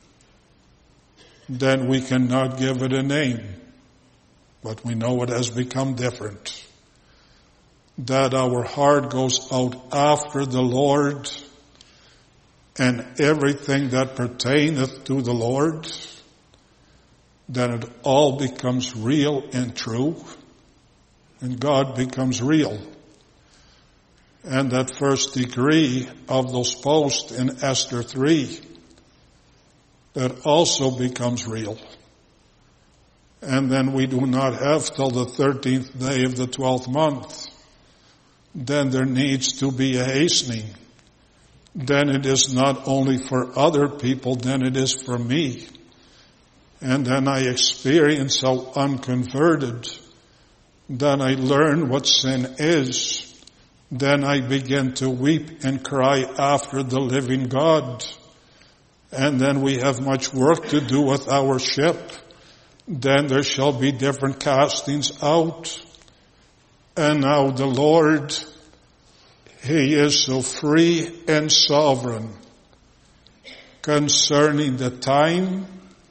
then we cannot give it a name, but we know it has become different. That our heart goes out after the Lord, and everything that pertaineth to the Lord, then it all becomes real and true, and God becomes real. And that first degree of those posts in Esther three, that also becomes real. And then we do not have till the thirteenth day of the twelfth month. Then there needs to be a hastening. Then it is not only for other people, then it is for me. And then I experience how unconverted. Then I learn what sin is. Then I begin to weep and cry after the living God. And then we have much work to do with our ship. Then there shall be different castings out. And now the Lord, He is so free and sovereign concerning the time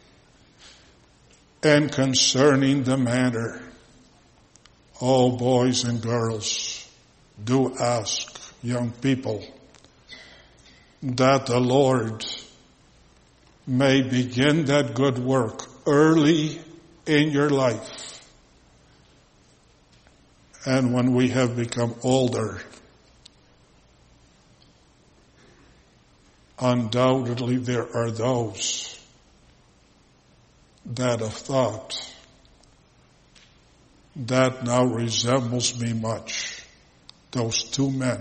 and concerning the manner. Oh, boys and girls, do ask, young people, that the Lord may begin that good work early in your life. And when we have become older, undoubtedly there are those that have thought, that now resembles me much. Those two men,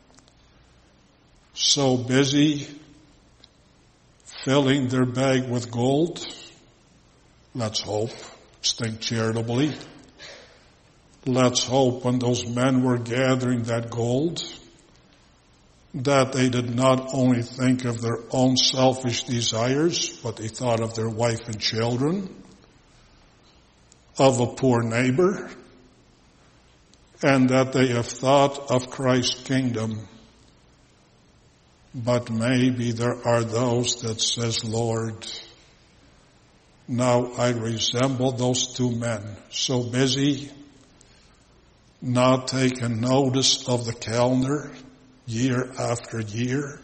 so busy filling their bag with gold. Let's hope, think charitably. Let's hope when those men were gathering that gold, that they did not only think of their own selfish desires, but they thought of their wife and children, of a poor neighbor, and that they have thought of Christ's kingdom. But maybe there are those that says, Lord, now I resemble those two men, so busy, not taking notice of the calendar, year after year,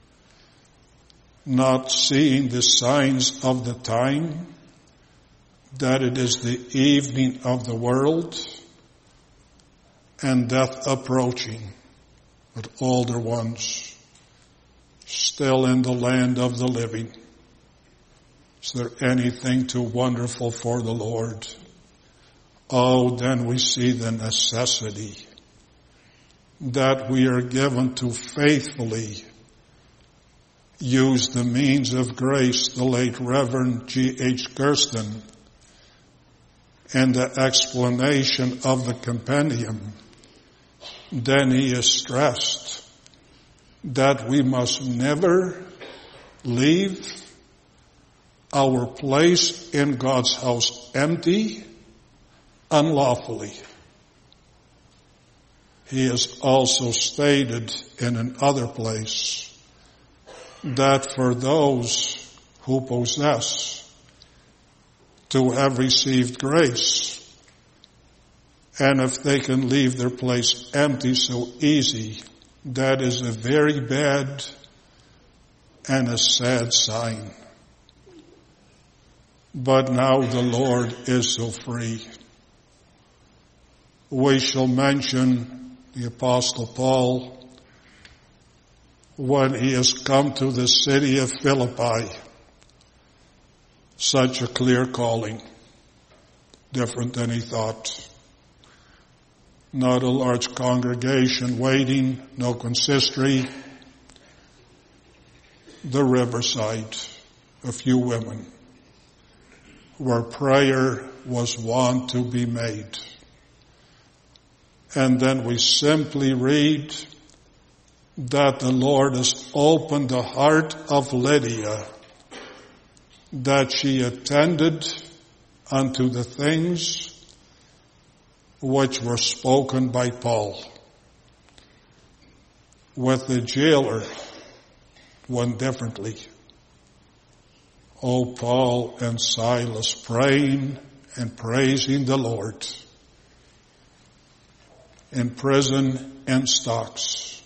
not seeing the signs of the time, that it is the evening of the world and death approaching, but older ones still in the land of the living. Is there anything too wonderful for the Lord? Oh, then we see the necessity that we are given to faithfully use the means of grace, the late Reverend G H Gersten, and the explanation of the compendium. Then he is stressed that we must never leave our place in God's house empty, unlawfully. He has also stated in another place that for those who possess to have received grace, and if they can leave their place empty so easy, that is a very bad and a sad sign. But now the Lord is so free. We shall mention the Apostle Paul when he has come to the city of Philippi. Such a clear calling, different than he thought. Not a large congregation waiting, no consistory. The riverside, a few women, where prayer was wont to be made. And then we simply read that the Lord has opened the heart of Lydia, that she attended unto the things which were spoken by Paul. With the jailer, one differently. Oh, Paul and Silas praying and praising the Lord. In prison and stocks,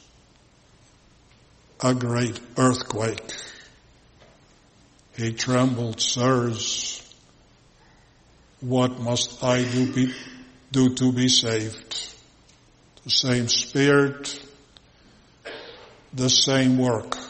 a great earthquake. He trembled, sirs, what must I do, be, do to be saved? The same Spirit, the same work.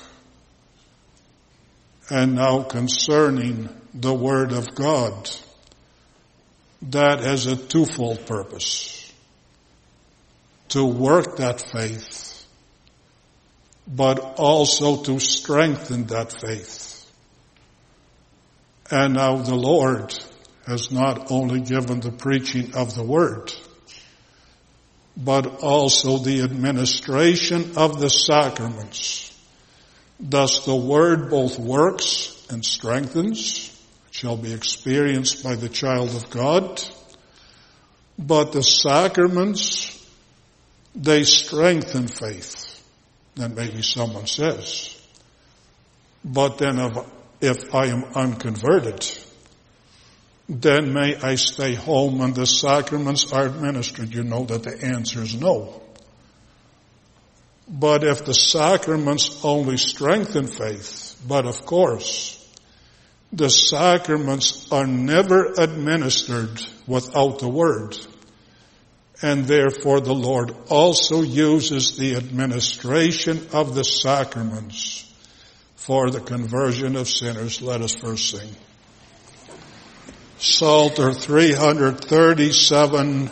And now concerning the Word of God, that has a twofold purpose. To work that faith, but also to strengthen that faith. And now the Lord has not only given the preaching of the Word, but also the administration of the sacraments. Thus the Word both works and strengthens, shall be experienced by the child of God. But the sacraments, they strengthen faith. Then maybe someone says. But then if, if I am unconverted, then may I stay home and the sacraments are administered? You know that the answer is no. But if the sacraments only strengthen faith, but of course, the sacraments are never administered without the word. And therefore the Lord also uses the administration of the sacraments for the conversion of sinners. Let us first sing. Psalter three thirty-seven.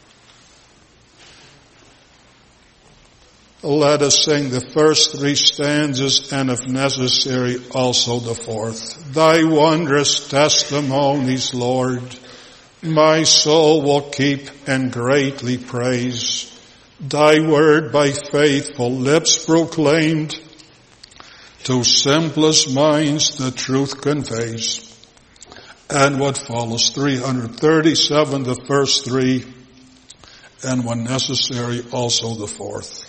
Let us sing the first three stanzas, and if necessary, also the fourth. Thy wondrous testimonies, Lord, my soul will keep and greatly praise. Thy word by faithful lips proclaimed, to simplest minds the truth conveys. And what follows, three thirty-seven, the first three, and when necessary, also the fourth.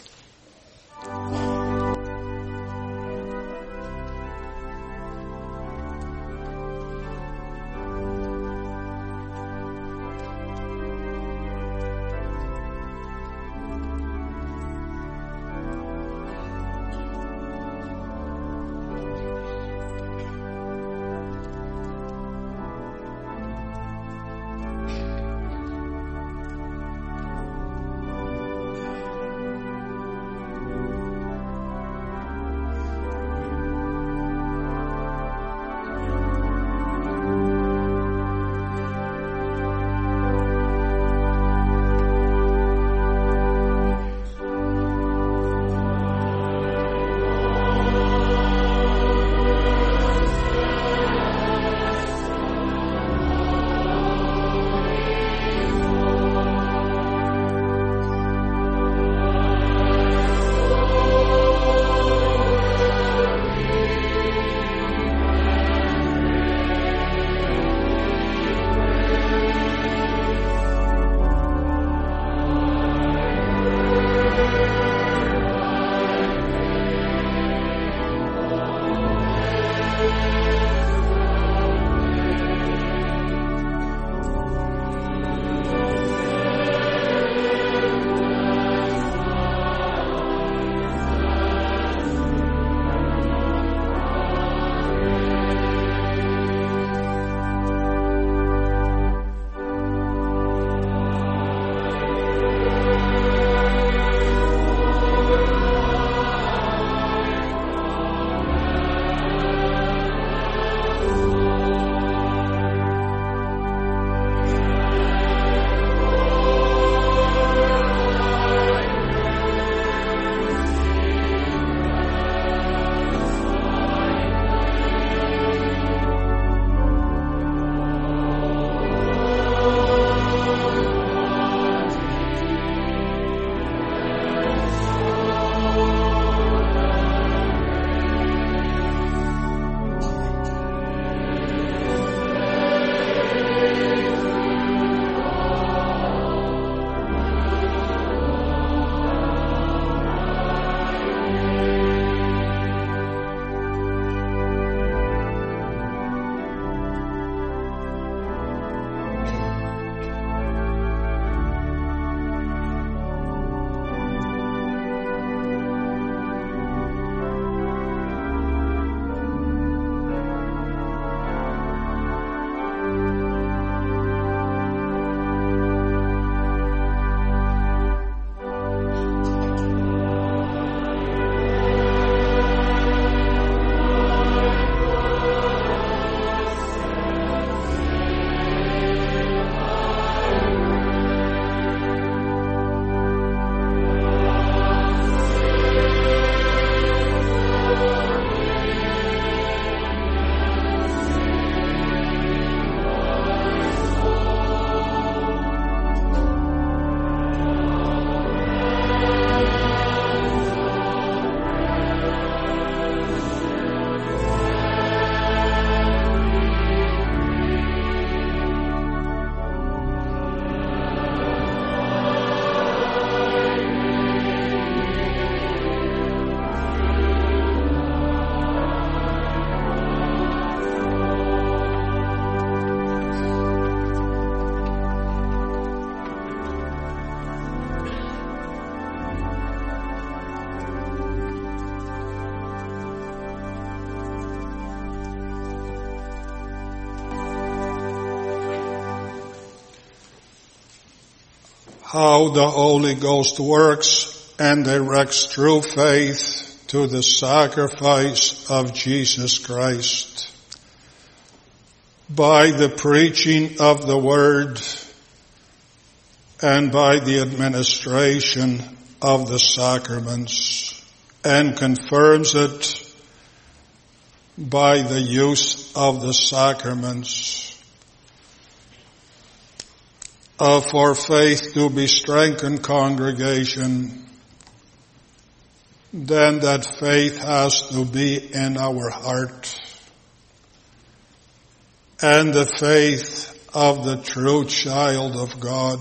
how the Holy Ghost works and directs true faith to the sacrifice of Jesus Christ. By the preaching of the Word and by the administration of the sacraments, and confirms it by the use of the sacraments. Uh, for faith to be strengthened, congregation, then that faith has to be in our heart. And the faith of the true child of God,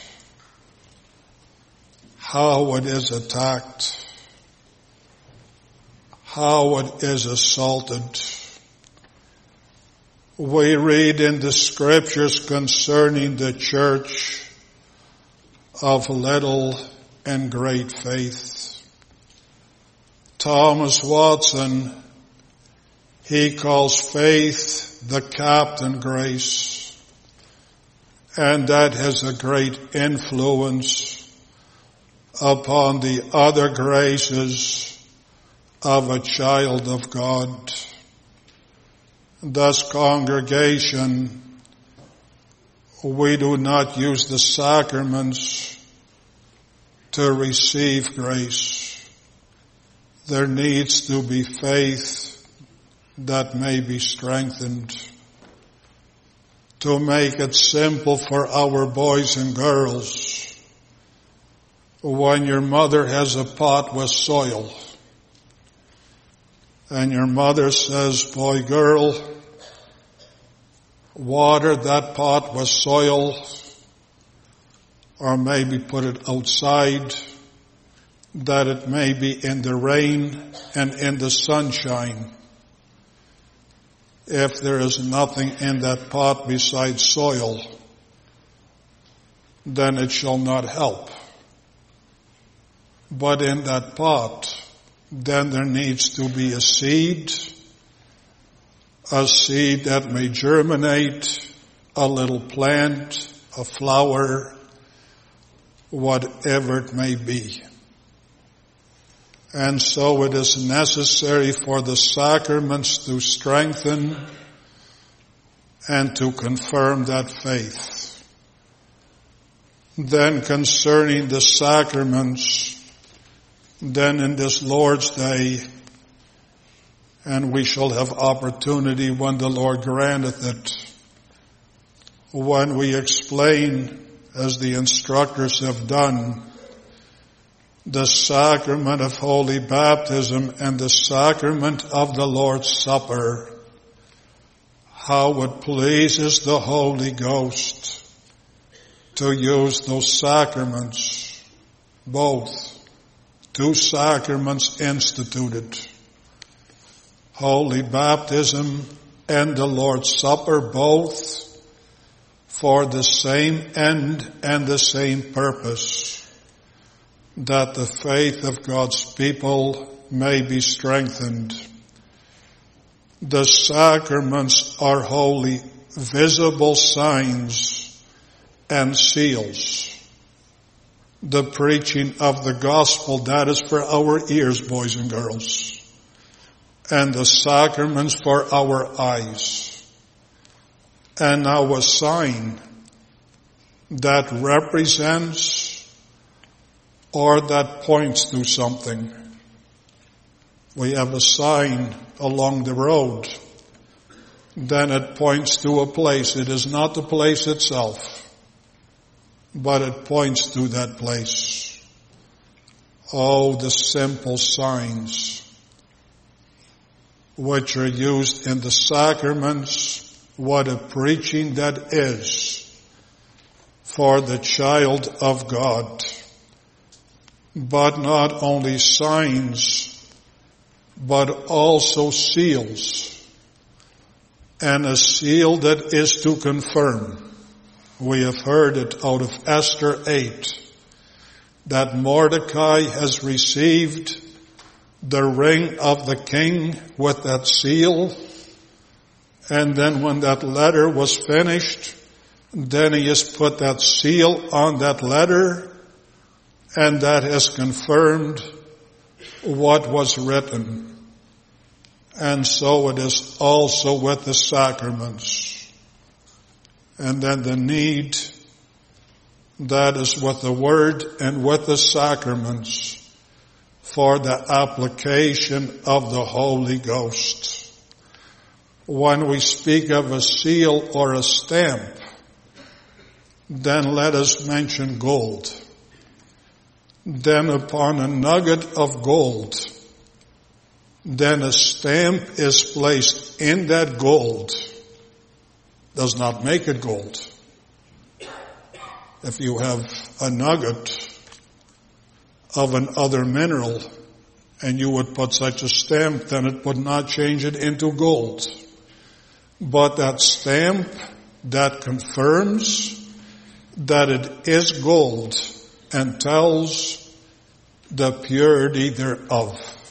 how it is attacked, how it is assaulted. We read in the scriptures concerning the church of little and great faith. Thomas Watson, he calls faith the Captain Grace, and that has a great influence upon the other graces of a child of God. Thus, congregation, we do not use the sacraments to receive grace. There needs to be faith that may be strengthened. To make it simple for our boys and girls, when your mother has a pot with soil, and your mother says, boy, girl, water that pot with soil, or maybe put it outside, that it may be in the rain and in the sunshine. If there is nothing in that pot besides soil, then it shall not help. But in that pot, then there needs to be a seed, a seed that may germinate, a little plant, a flower, whatever it may be. And so it is necessary for the sacraments to strengthen and to confirm that faith. Then concerning the sacraments, then in this Lord's Day, and we shall have opportunity when the Lord granteth it, when we explain, as the instructors have done, the sacrament of holy baptism and the sacrament of the Lord's Supper, how it pleases the Holy Ghost to use those sacraments, both, two sacraments instituted, holy baptism and the Lord's Supper, both for the same end and the same purpose, that the faith of God's people may be strengthened. The sacraments are holy, visible signs and seals. The preaching of the gospel, that is for our ears, boys and girls. And the sacraments for our eyes. And now a sign that represents or that points to something. We have a sign along the road. Then it points to a place. It is not the place itself, but it points to that place. Oh, the simple signs which are used in the sacraments, what a preaching that is for the child of God. But not only signs, but also seals. And a seal that is to confirm. We have heard it out of Esther eight, that Mordecai has received the ring of the king with that seal. And then when that letter was finished, Then he has put that seal on that letter, and that has confirmed what was written. And so it is also with the sacraments. And then the need, that is with the word and with the sacraments, for the application of the Holy Ghost. When we speak of a seal or a stamp, then let us mention gold. Then upon a nugget of gold, then a stamp is placed in that gold. Does not make it gold. If you have a nugget of an other mineral and you would put such a stamp, then it would not change it into gold. But that stamp that confirms that it is gold and tells the purity thereof.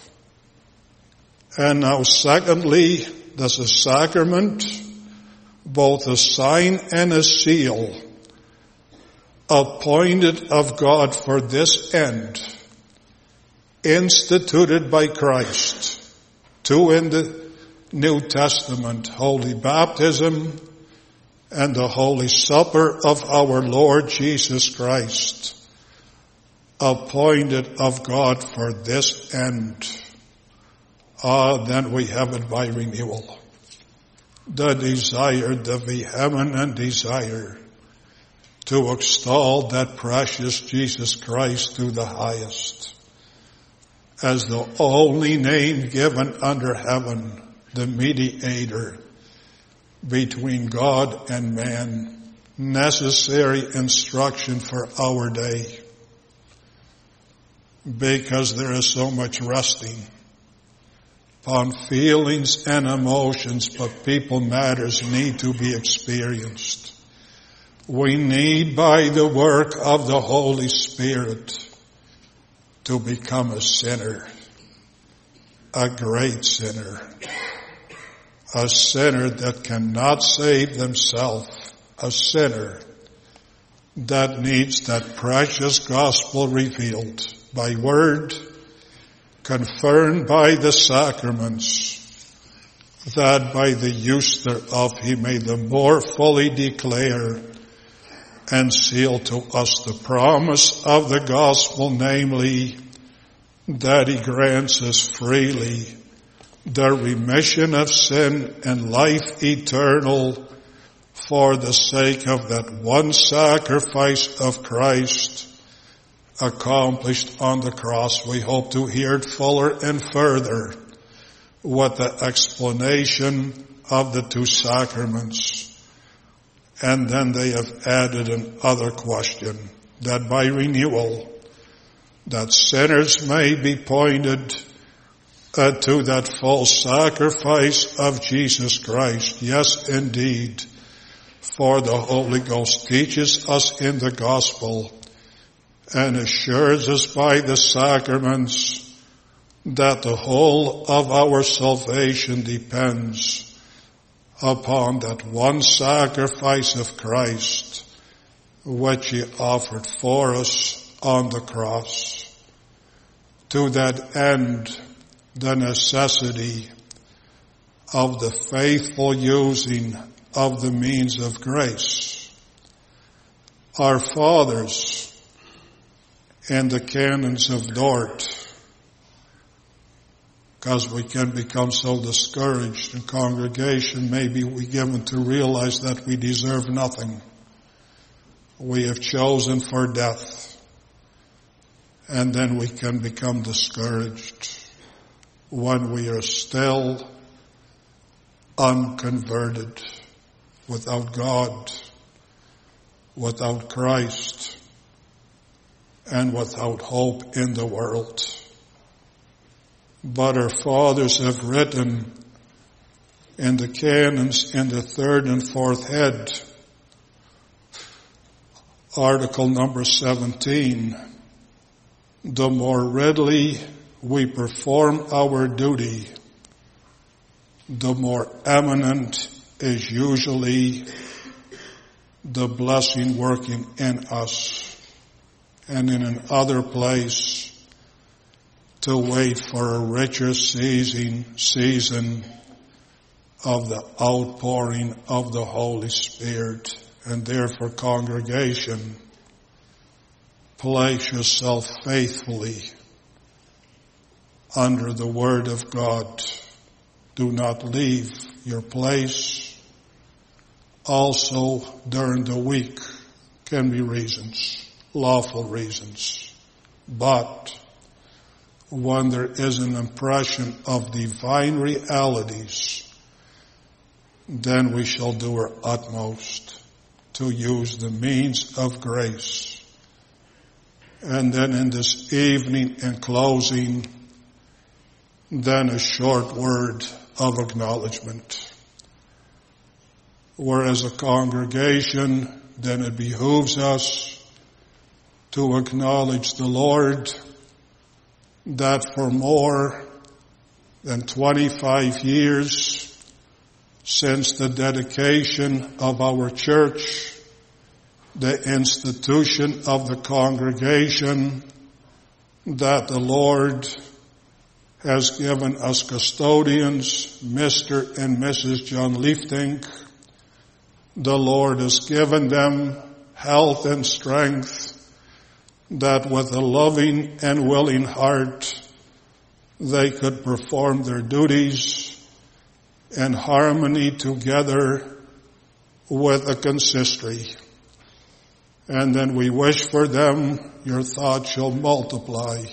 And now secondly, there's a sacrament, both a sign and a seal, appointed of God for this end, instituted by Christ. Two in the New Testament, Holy Baptism and the Holy Supper of our Lord Jesus Christ, appointed of God for this end. Ah, then we have it by renewal. The desire, the vehement desire to extol that precious Jesus Christ to the highest as the only name given under heaven, the mediator between God and man, necessary instruction for our day, because there is so much resting upon feelings and emotions, but people matters need to be experienced. We need, by the work of the Holy Spirit, to become a sinner, a great sinner, a sinner that cannot save themselves, a sinner that needs that precious gospel revealed by word, confirmed by the sacraments, that by the use thereof he may the more fully declare and seal to us the promise of the gospel, namely, that he grants us freely the remission of sin and life eternal for the sake of that one sacrifice of Christ accomplished on the cross. We hope to hear it fuller and further with the explanation of the two sacraments. And then they have added another question, that by renewal, that sinners may be pointed uh, to that full sacrifice of Jesus Christ. Yes, indeed, for the Holy Ghost teaches us in the gospel and assures us by the sacraments that the whole of our salvation depends upon that one sacrifice of Christ, which he offered for us on the cross. To that end, the necessity of the faithful using of the means of grace. Our fathers in the canons of Dort, because we can become so discouraged in congregation, maybe we given to realize that we deserve nothing. We have chosen for death. And then we can become discouraged when we are still unconverted, without God, without Christ, and without hope in the world. But our fathers have written in the canons in the third and fourth head, article number seventeen, the more readily we perform our duty, the more eminent is usually the blessing working in us, and in another place to wait for a richer season, season of the outpouring of the Holy Spirit. And therefore, congregation, place yourself faithfully under the Word of God. Do not leave your place. Also, during the week can be reasons, lawful reasons. But when there is an impression of divine realities, then we shall do our utmost to use the means of grace. And then in this evening, in closing, then a short word of acknowledgement. Whereas a congregation, then it behooves us to acknowledge the Lord that for more than twenty-five years since the dedication of our church, the institution of the congregation, that the Lord has given us custodians, Mister and Missus John Liefdink. The Lord has given them health and strength, that with a loving and willing heart they could perform their duties in harmony together with a consistory. And then we wish for them, your thoughts shall multiply.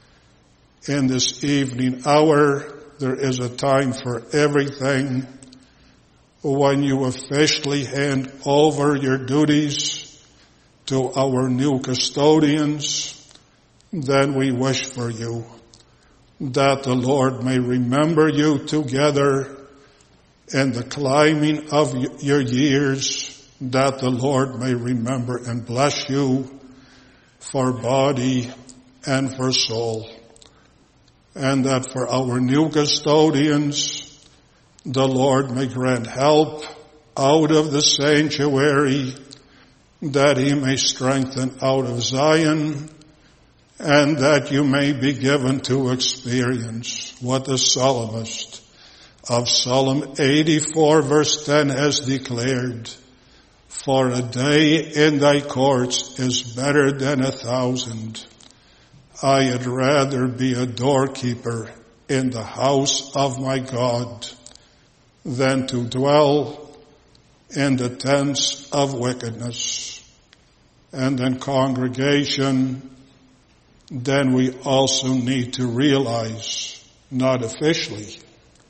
In this evening hour, there is a time for everything. When you officially hand over your duties to our new custodians, then we wish for you that the Lord may remember you together in the climbing of your years, that the Lord may remember and bless you for body and for soul. And that for our new custodians, the Lord may grant help out of the sanctuary, that he may strengthen out of Zion, and that you may be given to experience what the psalmist of Psalm eighty-four verse ten has declared. For a day in thy courts is better than a thousand. I had rather be a doorkeeper in the house of my God than to dwell in the tents of wickedness. And then congregation, then we also need to realize, not officially,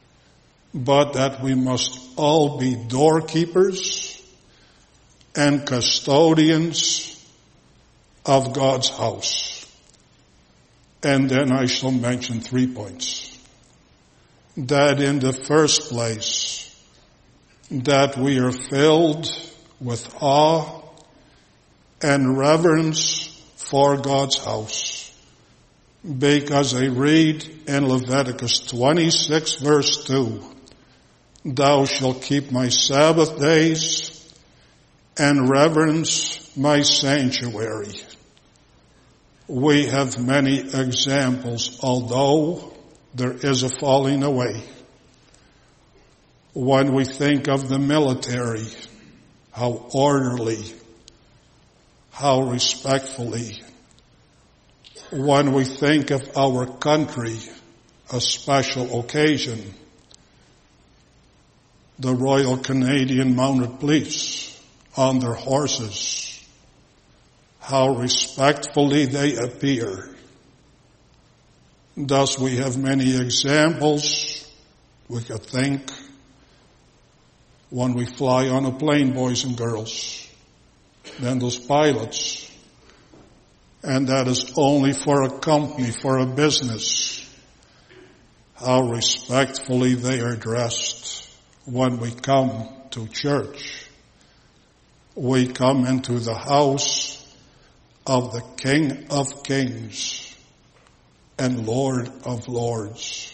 but that we must all be doorkeepers and custodians of God's house. And then I shall mention three points. That in the first place, that we are filled with awe and reverence for God's house. Because I read in Leviticus twenty-six verse two, thou shalt keep my Sabbath days and reverence my sanctuary. We have many examples, although there is a falling away. When we think of the military, how orderly, how respectfully. When we think of our country, a special occasion, the Royal Canadian Mounted Police on their horses, how respectfully they appear. Thus we have many examples. We could think when we fly on a plane, boys and girls, then those pilots, and that is only for a company, for a business, how respectfully they are dressed. When we come to church, we come into the house of the King of Kings and Lord of Lords,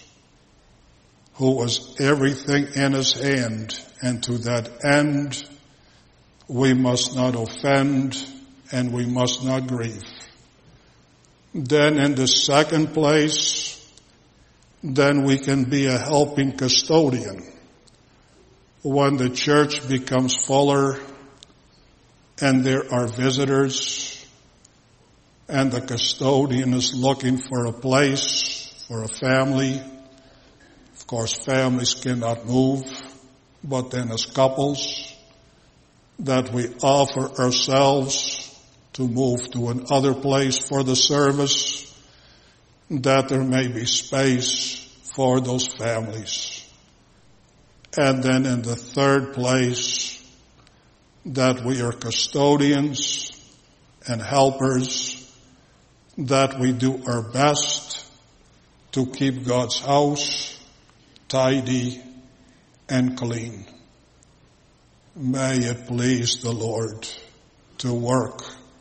who was everything in his hand, and to that end we must not offend, and we must not grieve. Then in the second place, then we can be a helping custodian. When the church becomes fuller and there are visitors and the custodian is looking for a place for a family. Of course, families cannot move, but then as couples, that we offer ourselves to move to another place for the service, that there may be space for those families. And then in the third place, that we are custodians and helpers, that we do our best to keep God's house tidy and clean. May it please the Lord to work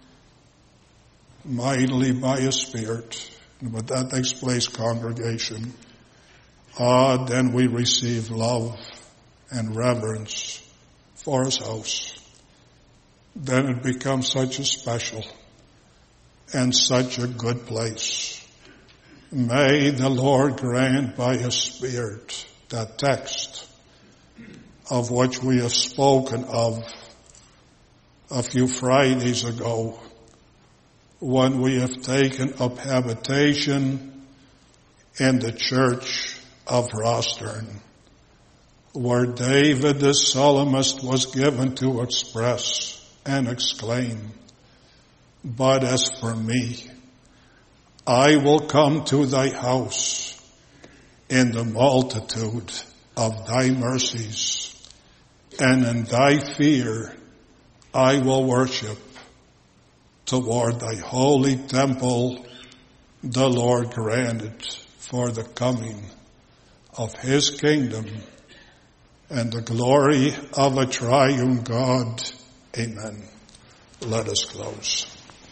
mightily by His Spirit. And when that takes place, congregation, ah, then we receive love and reverence for His house. Then it becomes such a special and such a good place. May the Lord grant by His Spirit that text of which we have spoken of a few Fridays ago, when we have taken up habitation in the church of Rostern, where David the psalmist was given to express and exclaim, "But as for me, I will come to thy house in the multitude of thy mercies, and in thy fear I will worship. Toward thy holy temple the Lord granted for the coming of His kingdom and the glory of a triune God. Amen." Let us close.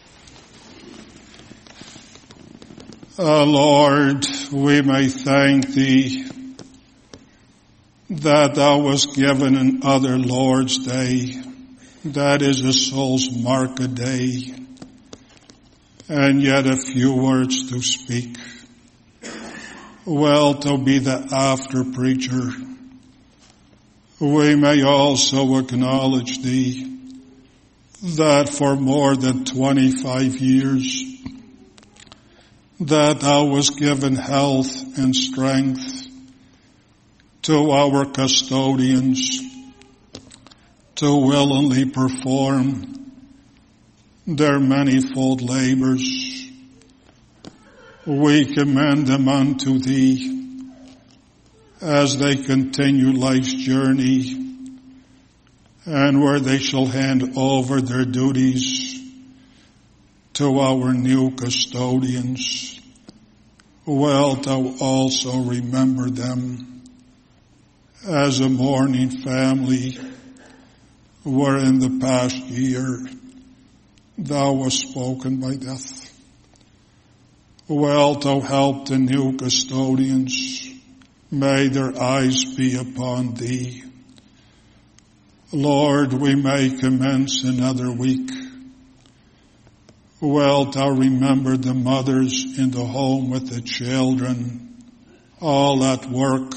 Uh, Lord, we may thank Thee that Thou wast given another Lord's Day, that is a soul's market day, and yet a few words to speak. Well, to be the after preacher, we may also acknowledge Thee that for more than twenty-five years that Thou wast given health and strength to our custodians to willingly perform their manifold labors. We commend them unto Thee as they continue life's journey, and where they shall hand over their duties to our new custodians. Well, Thou also remember them as a mourning family, where in the past year Thou wast spoken by death. Well, Thou help the new custodians. May their eyes be upon Thee. Lord, we may commence another week. Well, Thou remember the mothers in the home with the children, all at work.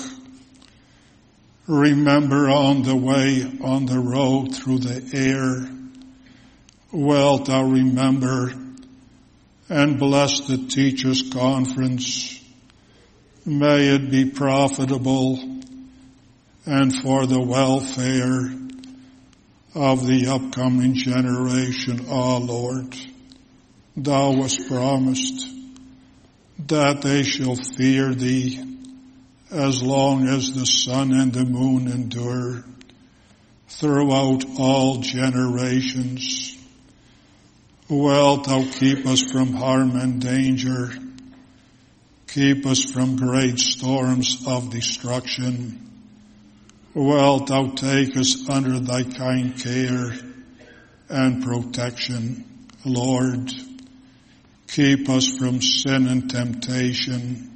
Remember on the way, on the road, through the air. Well, Thou remember and bless the teachers' conference. May it be profitable and for the welfare of the upcoming generation. Ah, Lord, Thou wast promised that they shall fear Thee as long as the sun and the moon endure throughout all generations. Well, Thou keep us from harm and danger. Keep us from great storms of destruction. Well, Thou take us under Thy kind care and protection. Lord, keep us from sin and temptation.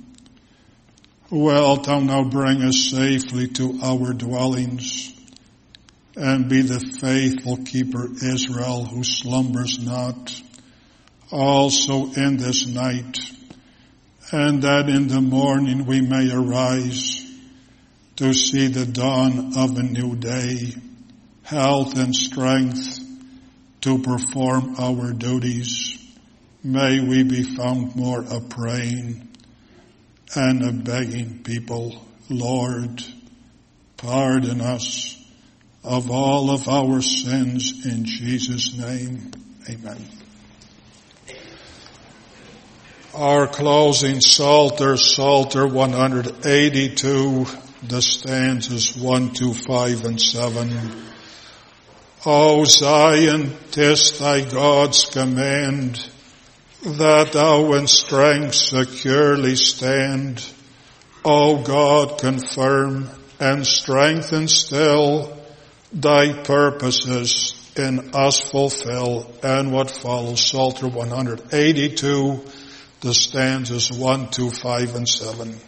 Well, Thou now bring us safely to our dwellings, and be the faithful keeper Israel who slumbers not, also in this night, and that in the morning we may arise to see the dawn of a new day, health and strength to perform our duties. May we be found more a praying and a begging people. Lord, pardon us of all of our sins in Jesus' name. Amen. Our closing Psalter, Psalter one eighty-two, the stanzas one, two, five, and seven. O Zion, 'tis thy God's command that thou in strength securely stand. O God, confirm and strengthen still, thy purposes in us fulfill. And what follows, Psalter one eighty-two, the stanzas one, two, five, and seven.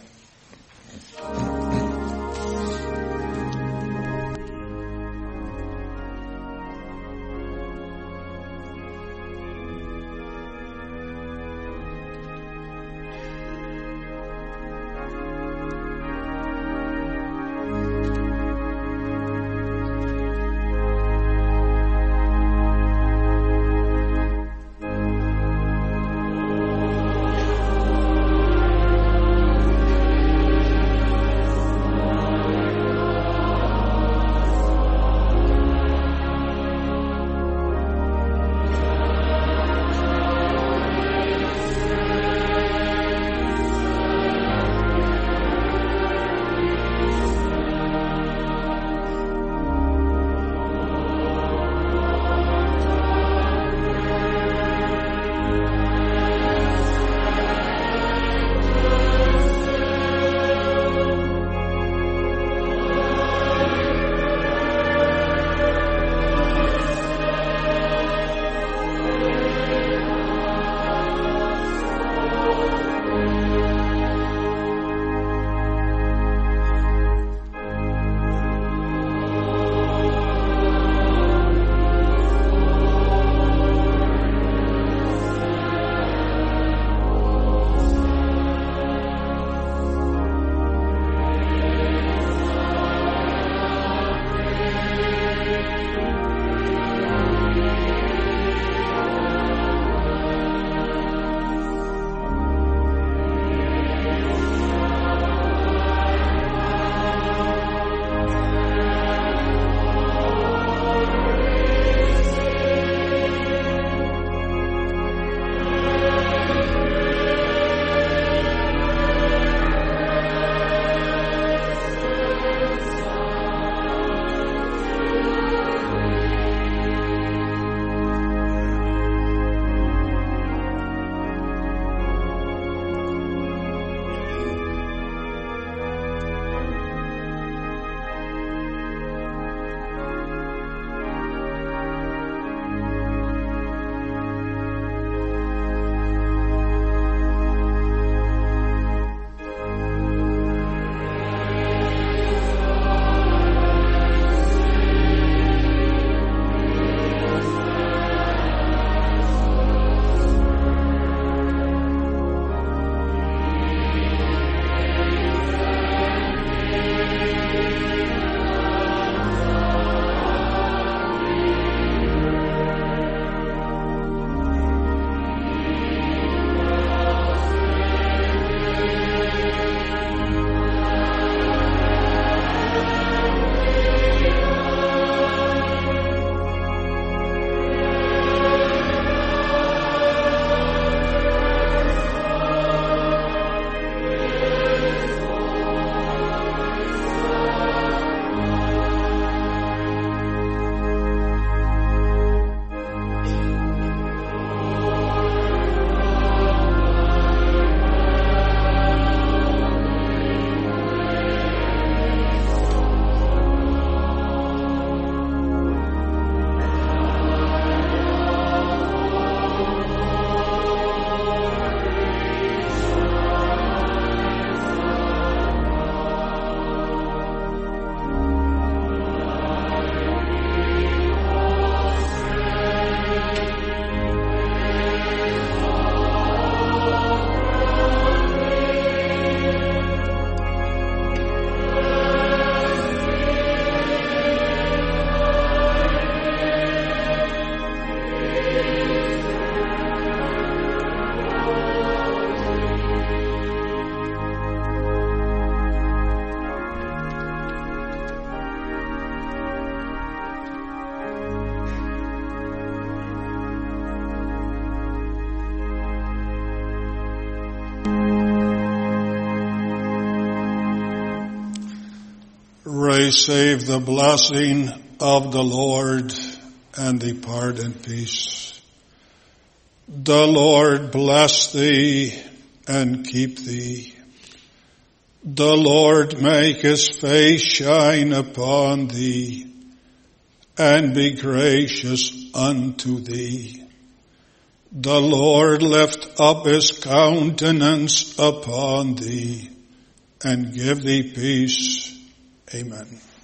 receive the blessing of the Lord and depart in peace. The Lord bless thee and keep thee. The Lord make his face shine upon thee and be gracious unto thee. The Lord lift up his countenance upon thee and give thee peace. Amen.